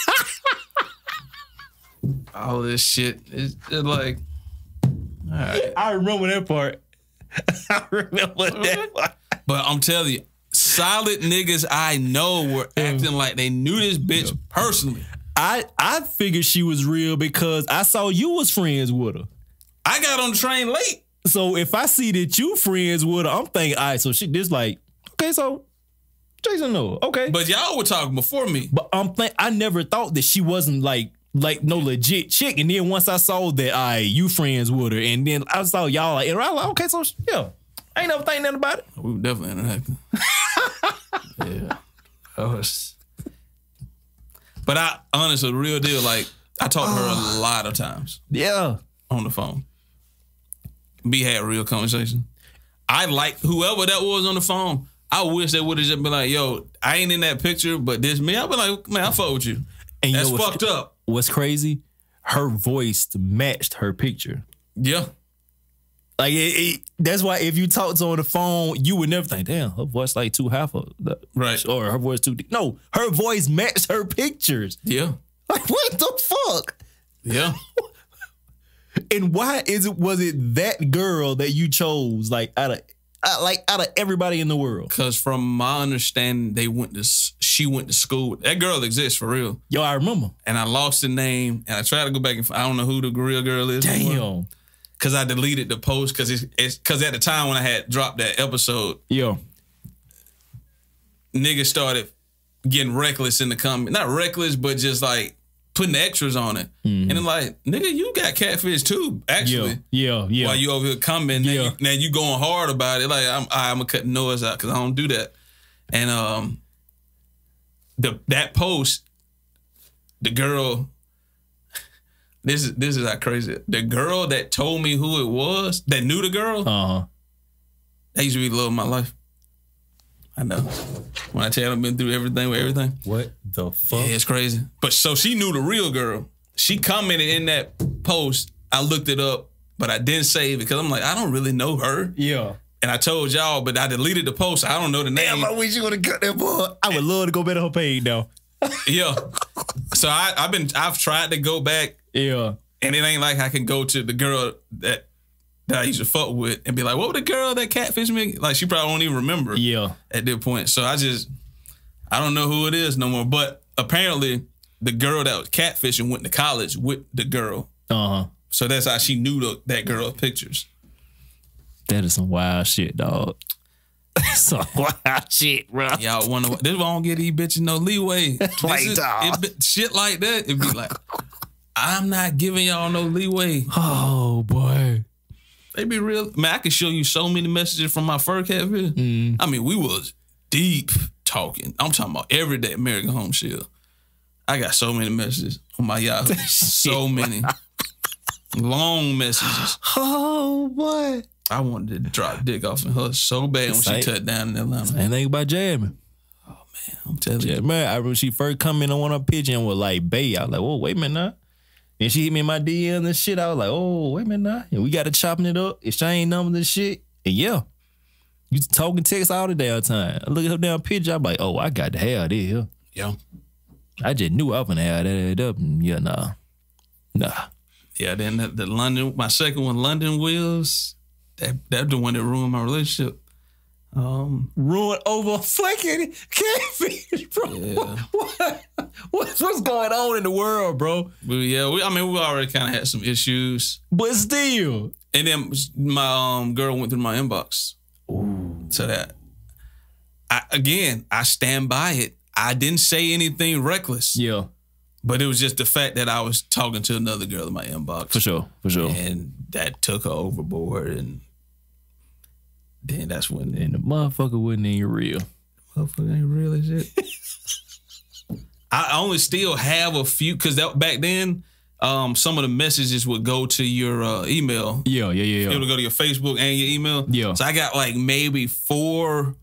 B: All this shit. It's, it's like, all right.
A: I remember that part. I remember that part.
B: But I'm telling you, solid niggas I know were acting like they knew this bitch yeah. personally.
A: I I figured she was real because I saw you was friends with her.
B: I got on the train late.
A: So if I see that you friends with her, I'm thinking, all right, so she this like, okay, so Jason no, okay.
B: But y'all were talking before me.
A: But I'm think I never thought that she wasn't like like no legit chick. And then once I saw that, I right, you friends with her, and then I saw y'all like, and I was like, okay, so yeah, I ain't never think nothing about it.
B: We were definitely interacting. Yeah, that was. But I honestly, the real deal, like I talked to her a lot of times.
A: Yeah,
B: on the phone. We had a real conversation. I like whoever that was on the phone. I wish they would have just been like, yo, I ain't in that picture, but this me. I'd be like, man, I fuck with you. And that's you know fucked up.
A: What's crazy? Her voice matched her picture.
B: Yeah.
A: Like, it, it, that's why if you talk to her on the phone, you would never think, damn, her voice like too half of that.
B: Right.
A: Or her voice too deep. No, her voice matched her pictures.
B: Yeah.
A: Like, what the fuck?
B: Yeah.
A: And why is it, was it that girl that you chose, like, out of, uh, like, out of everybody in the world?
B: Because from my understanding, they went to, she went to school. That girl exists for real.
A: Yo, I remember.
B: And I lost the name, and I tried to go back and I don't know who the real girl is.
A: Damn.
B: Because I deleted the post because it's, it's, cause at the time when I had dropped that episode,
A: yo,
B: niggas started getting reckless in the comment. Not reckless, but just like putting extras on it. Mm-hmm. And then like, nigga, you got catfish too, actually.
A: Yeah, yeah. yeah.
B: While you over here commenting, yeah. now, you, now you going hard about it. Like, I'm I'm going to cut noise out because I don't do that. And um, the that post, the girl... This is this is how crazy. The girl that told me who it was, that knew the girl,
A: uh-huh.
B: that used to be the love of my life. I know. When I tell you I've been through everything with everything.
A: What the fuck?
B: Yeah, it's crazy. But so she knew the real girl. She commented in that post. I looked it up, but I didn't save it because I'm like, I don't really know her.
A: Yeah.
B: And I told y'all, but I deleted the post. I don't know the name.
A: Damn, I wish you would have cut that boy. I would love to go back to her page now.
B: Yeah. So I, I've been I've tried to go back.
A: Yeah.
B: And it ain't like I can go to the girl that that I used to fuck with and be like, what was the girl that catfished me? Like, she probably won't even remember
A: yeah.
B: at that point. So I just, I don't know who it is no more. But apparently, the girl that was catfishing went to college with the girl.
A: Uh-huh.
B: So that's how she knew the, that girl's pictures.
A: That is some wild shit, dog. Some wild shit, bro.
B: Y'all wonder, what, this why I don't get these bitches no leeway.
A: Like,
B: is,
A: dog.
B: It, shit like that, it'd be like, I'm not giving y'all no leeway.
A: Oh, boy.
B: They be real. Man, I can show you so many messages from my fur catfish.
A: Mm.
B: I mean, we was deep talking. I'm talking about everyday American Home Shield. I got so many messages on my Yahoo. So many. Long messages.
A: Oh, boy.
B: I wanted to drop dick off in her so bad when she touched down in Atlanta.
A: Same thing about Jasmine.
B: Oh, man. I'm telling
A: yeah,
B: you.
A: Man, I remember she first come in on one of her pictures and was like, bae. I was like, whoa, wait a minute now. And she hit me in my D Ms and shit. I was like, oh, wait a minute now. And we got to chopping it up, exchange numbers and shit. And yeah, you talking text all the damn time. I look at her damn picture. I'm like, oh, I got to have this here.
B: Yeah.
A: I just knew I was going to have that up. And yeah, nah. Nah.
B: Yeah, then the, the London, my second one, London Wills, that that's the one that ruined my relationship. Um,
A: ruined over fucking catfish, bro.
B: Yeah.
A: What, what, what's, what's going on in the world, bro?
B: But yeah, we, I mean, we already kind of had some issues.
A: But still.
B: And then my um, girl went through my inbox.
A: Ooh.
B: So that, I, again, I stand by it. I didn't say anything reckless.
A: Yeah.
B: But it was just the fact that I was talking to another girl in my inbox.
A: For sure, for sure.
B: And that took her overboard. And then that's when...
A: And the motherfucker wasn't even real.
B: Motherfucker ain't real as shit. I only still have a few, because that back then, um, some of the messages would go to your uh, email.
A: Yeah, yeah, yeah, yeah.
B: It would go to your Facebook and your email.
A: Yeah.
B: So I got like maybe four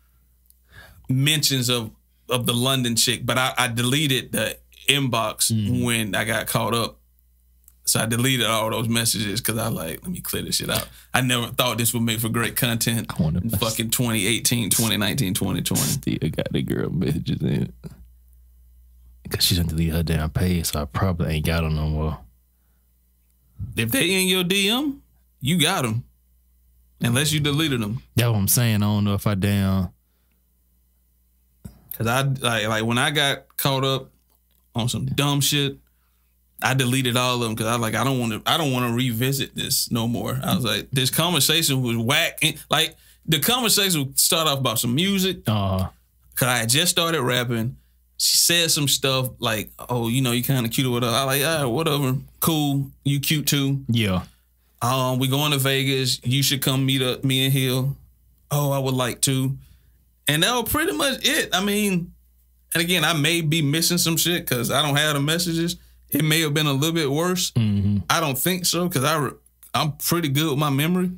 B: mentions of, of the London chick, but I, I deleted the inbox mm. when I got caught up. So I deleted all those messages because I like, let me clear this shit out. I never thought this would make for great content.
A: I wanna
B: in fucking twenty eighteen, twenty nineteen, twenty twenty.
A: Still got the girl messages in. Because she done delete her damn page, so I probably ain't got them no more.
B: If they in your D M, you got them. Unless you deleted them.
A: That's what I'm saying. I don't know if I damn.
B: Cause I like like when I got caught up on some dumb shit, I deleted all of them because I was like I don't want to I don't want to revisit this no more. I was like this conversation was whack. And, like the conversation would start off about some music.
A: Uh,
B: Cause I had just started rapping. She said some stuff like, "Oh, you know, you kind of cute or whatever." I like, "Ah, whatever, cool. You cute too."
A: yeah.
B: Um, we going to Vegas. You should come meet up me and Hill. Oh, I would like to. And that was pretty much it. I mean, and again, I may be missing some shit because I don't have the messages. It may have been a little bit worse.
A: Mm-hmm.
B: I don't think so because I re- I'm pretty good with my memory.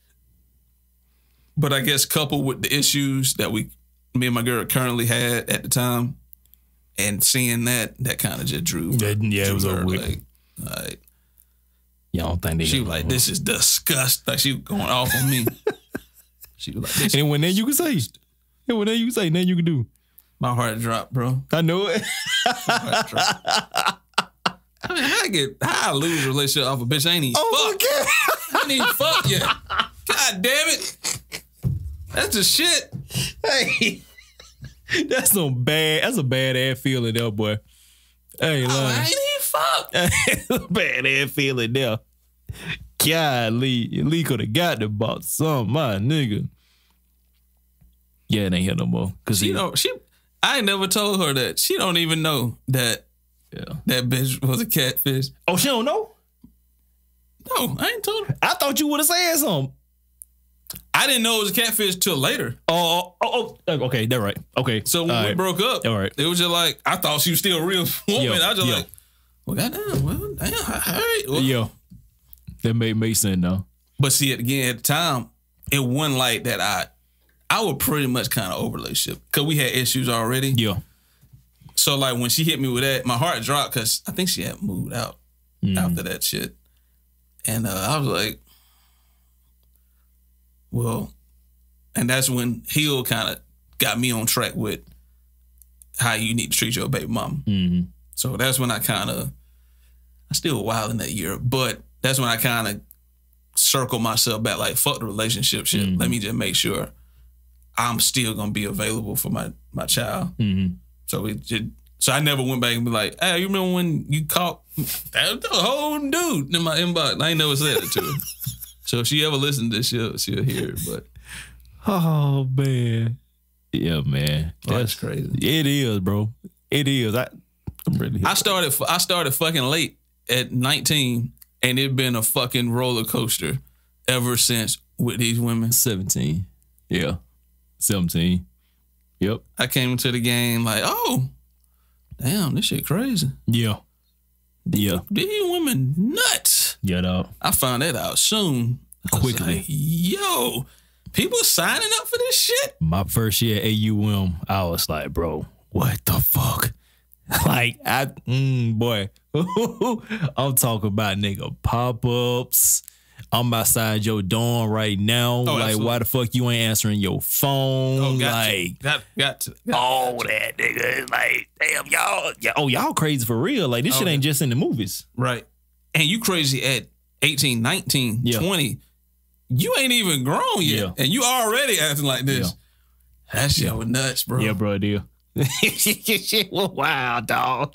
B: But I guess coupled with the issues that we, me and my girl currently had at the time, and seeing that, that kind of just drew.
A: Yeah, yeah,
B: drew
A: it was
B: her,
A: over with.
B: like, like,
A: Yeah, I don't think they.
B: she was like, "This is disgusting." Like she was going off on me. She was like, this
A: And when then you can say, and when then you can say, then you can do.
B: my heart dropped, bro.
A: I know it.
B: My heart dropped. I mean, how I get how I lose a relationship off a bitch I ain't even
A: Oh
B: fuck.
A: my god.
B: I ain't even fuck yet. God damn it. That's the shit.
A: Hey, that's some bad. That's a bad ass feeling, there, boy. Hey,
B: Oh, I
A: lying.
B: ain't even fuck.
A: That's a bad ass feeling there. Golly, Lee could have got the box, some my nigga. Yeah, it ain't here no more. Cause
B: She
A: he,
B: don't she I ain't never told her that. She don't even know that
A: yeah.
B: that bitch was a catfish.
A: Oh, she don't know.
B: No, I ain't told her.
A: I thought you would have said something.
B: I didn't know it was a catfish till later.
A: Oh, oh, oh, okay, that's right. Okay,
B: So when
A: all
B: we
A: right.
B: broke up,
A: All right.
B: it was just like I thought she was still a real woman.
A: Yeah,
B: I was just
A: yeah.
B: like, well, goddamn, well, damn, all right. Well.
A: Yeah, that made make sense now.
B: But see, again, at the time, it wasn't like that. I, I was pretty much kind of over the relationship because we had issues already.
A: Yeah,
B: So like when she hit me with that, my heart dropped because I think she had moved out
A: Mm.
B: after that shit, and uh, I was like, well, and that's when Hill kind of got me on track with how you need to treat your baby mama.
A: mm-hmm.
B: So that's when I kind of, I still wild in that year, but that's when I kind of circle myself back, like, fuck the relationship shit.
A: Mm-hmm.
B: Let me just make sure I'm still gonna be available for my my child.
A: Mm-hmm.
B: So it just, so I never went back and be like, hey, you remember when you caught that the whole dude in my inbox? I ain't never said it to her. So if she ever listens to this, she'll she'll hear it. But
A: Oh man, yeah, man,
B: oh, that's crazy.
A: It is, bro. It is. I, I'm really.
B: I started I started fucking late at nineteen, and it been a fucking roller coaster ever since with these women.
A: seventeen. Yeah, seventeen. Yep.
B: I came into the game like, oh, damn, this shit crazy.
A: Yeah. Yeah.
B: These women nuts.
A: Yeah, dog.
B: I found that out soon. I was
A: Quickly.
B: like, yo, people signing up for this shit?
A: My first year at A U M, I was like, bro, what the fuck? Like, I, mm, boy, I'm talking about nigga pop-ups. I'm outside your dorm right now. like,
B: absolutely.
A: why the fuck you ain't answering your phone?
B: Oh, got
A: like,
B: to. Got, got to. Got
A: all that, nigga. It's like, damn, y'all, yeah, oh, y'all crazy for real. Like, this
B: Oh,
A: shit ain't
B: yeah.
A: just in the movies.
B: Right. And you crazy at eighteen, nineteen,
A: Yeah.
B: twenty. You ain't even grown yet.
A: Yeah.
B: And you already acting like this. That shit was nuts, bro.
A: Yeah, bro, deal. Shit was wild, dog.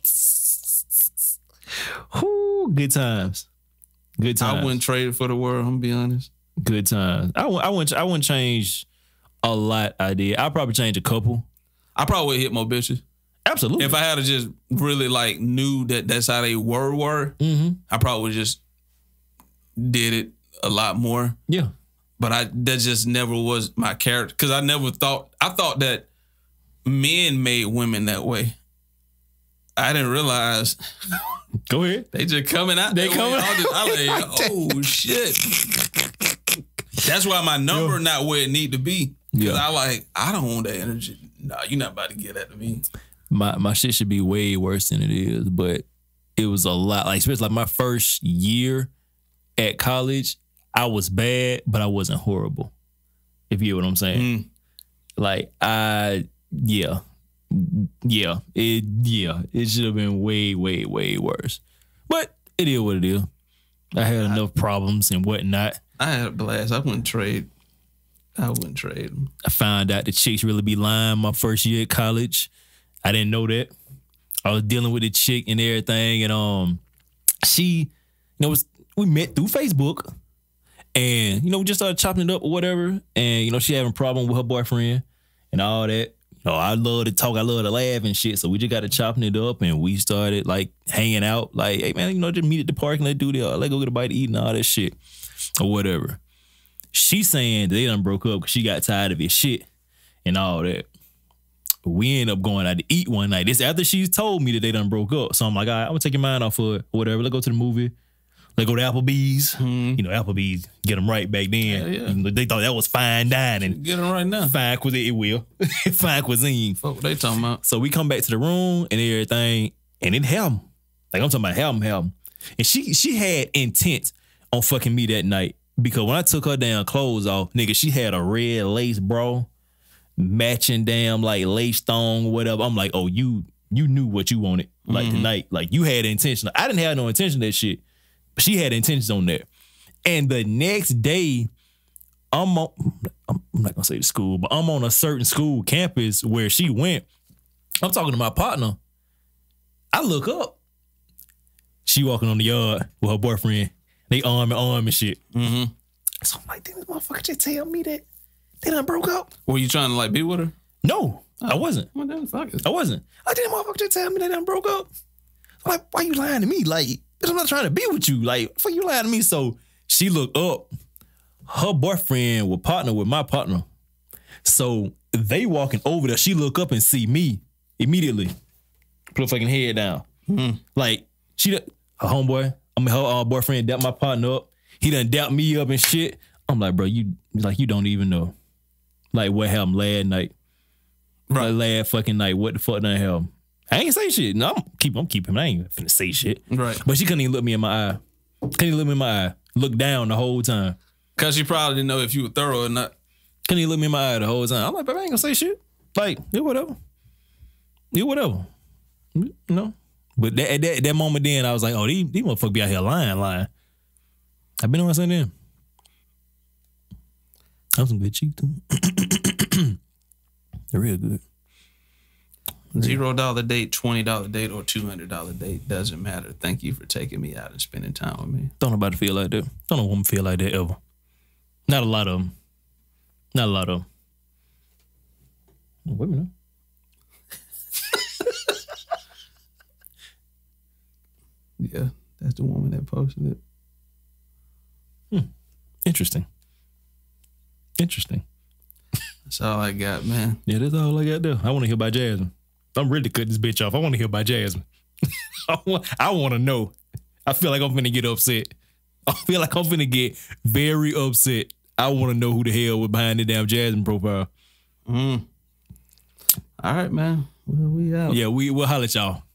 A: Whoo, good times. Good times.
B: I wouldn't trade it for the world, I'm gonna be honest.
A: Good times. I wouldn't, I wouldn't, I wouldn't change a lot. I did. I'd probably change a couple.
B: I probably would hit more bitches.
A: Absolutely.
B: If I had to just really like knew that that's how they were were,
A: mm-hmm.
B: I probably would just did it a lot more.
A: Yeah.
B: But I that just never was my character. Cause I never thought I thought that men made women that way. I didn't realize
A: Go ahead.
B: they just coming out.
A: They
B: that way.
A: coming
B: I was just- I like, oh shit. That's why my number not where it need to be. Cause
A: Yeah.
B: I like, I don't want that energy. Nah, you're not about to get that to me.
A: My my shit should be way worse than it is, but it was a lot. Like especially like my first year at college, I was bad, but I wasn't horrible. If you get what I'm saying.
B: Mm.
A: Like I, yeah, yeah, it, yeah, it should have been way, way, way worse. But it is what it is. I had I, enough problems and whatnot.
B: I had a blast. I wouldn't trade. I wouldn't trade them.
A: I found out the chicks really be lying my first year at college. I didn't know that. I was dealing with the chick and everything, and um, she, you know, was we met through Facebook, and you know, we just started chopping it up or whatever, and you know, she having a problem with her boyfriend and all that. You know, I love to talk, I love to laugh and shit, so we just got to chopping it up, and we started like hanging out, like, hey man, you know, just meet at the park and let's do this, let's go get a bite to eat and all that shit or whatever. She saying they done broke up because she got tired of his shit and all that. We end up going out to eat one night. This after she's told me that they done broke up. So I'm like, all right, I'm gonna take your mind off of it or whatever. Let's go to the movie. Let's go to Applebee's. Mm. You know, Applebee's, get them right back then.
B: Yeah, yeah.
A: You know, they thought that was fine dining.
B: Get them right now.
A: Fine cuisine, it will. Fine cuisine.
B: Fuck what they talking about.
A: So we come back to the room and everything, and it held. Like I'm talking about held, held. And she she had intent on fucking me that night. Because when I took her damn clothes off, nigga, she had a red lace bra, matching damn like lace thong, whatever. I'm like, oh, you you knew what you wanted like mm-hmm. tonight. Like you had intention. I didn't have no intention of that shit, but she had intentions on that. And the next day, I'm on, I'm not gonna say the school, but I'm on a certain school campus where she went. I'm talking to my partner. I look up. She walking on the yard with her boyfriend. They arm in arm and shit.
B: Mm-hmm.
A: So I'm like, did this motherfucker just tell me that they done broke up?
B: Were you trying to like be with her?
A: No, oh. I wasn't.
B: Well, then fuck it.
A: I wasn't. I didn't motherfucker just tell me they done broke up. I'm like, why you lying to me? Like, I'm not trying to be with you. Like, fuck you lying to me. So she looked up. Her boyfriend was partner with my partner. So they walking over there. She look up and see me immediately. Put her fucking head down.
B: Mm-hmm.
A: Like, she, her homeboy, I mean, her uh, boyfriend dapped my partner up. He done dapped me up and shit. I'm like, bro, you like you don't even know. Like what happened last night. Right. Like, last fucking night. What the fuck done happened? I ain't say shit. No, I'm keep I'm keeping I ain't finna say shit.
B: Right.
A: But she couldn't even look me in my eye. Couldn't even look me in my eye. Look down the whole time.
B: Cause she probably didn't know if you were thorough or not.
A: Couldn't even look me in my eye the whole time. I'm like, baby, I ain't gonna say shit. Like, yeah, whatever. Yeah, whatever. You know? But that, at that, that moment then, I was like, oh, these, these motherfuckers be out here lying, lying. I've been on saying them. That was some good cheap too. They're real good.
B: Zero dollar date, twenty dollar date, or two hundred dollar date doesn't matter. Thank you for taking me out and spending time with me.
A: Don't nobody feel like that. Don't no woman feel like that ever. Not a lot of them. Not a lot of them. Wait a minute.
B: Yeah, that's the woman that posted it.
A: Hmm. Interesting. Interesting.
B: That's all I got, man.
A: Yeah, that's all I got there. I want to hear about Jasmine. I'm ready to cut this bitch off. I want to hear about Jasmine. I want, I want to know. I feel like I'm finna get upset. I feel like I'm finna get very upset. I want to know who the hell was behind the damn Jasmine profile.
B: Mm. All right, man. Well, we out.
A: Yeah, we, we'll holler at y'all.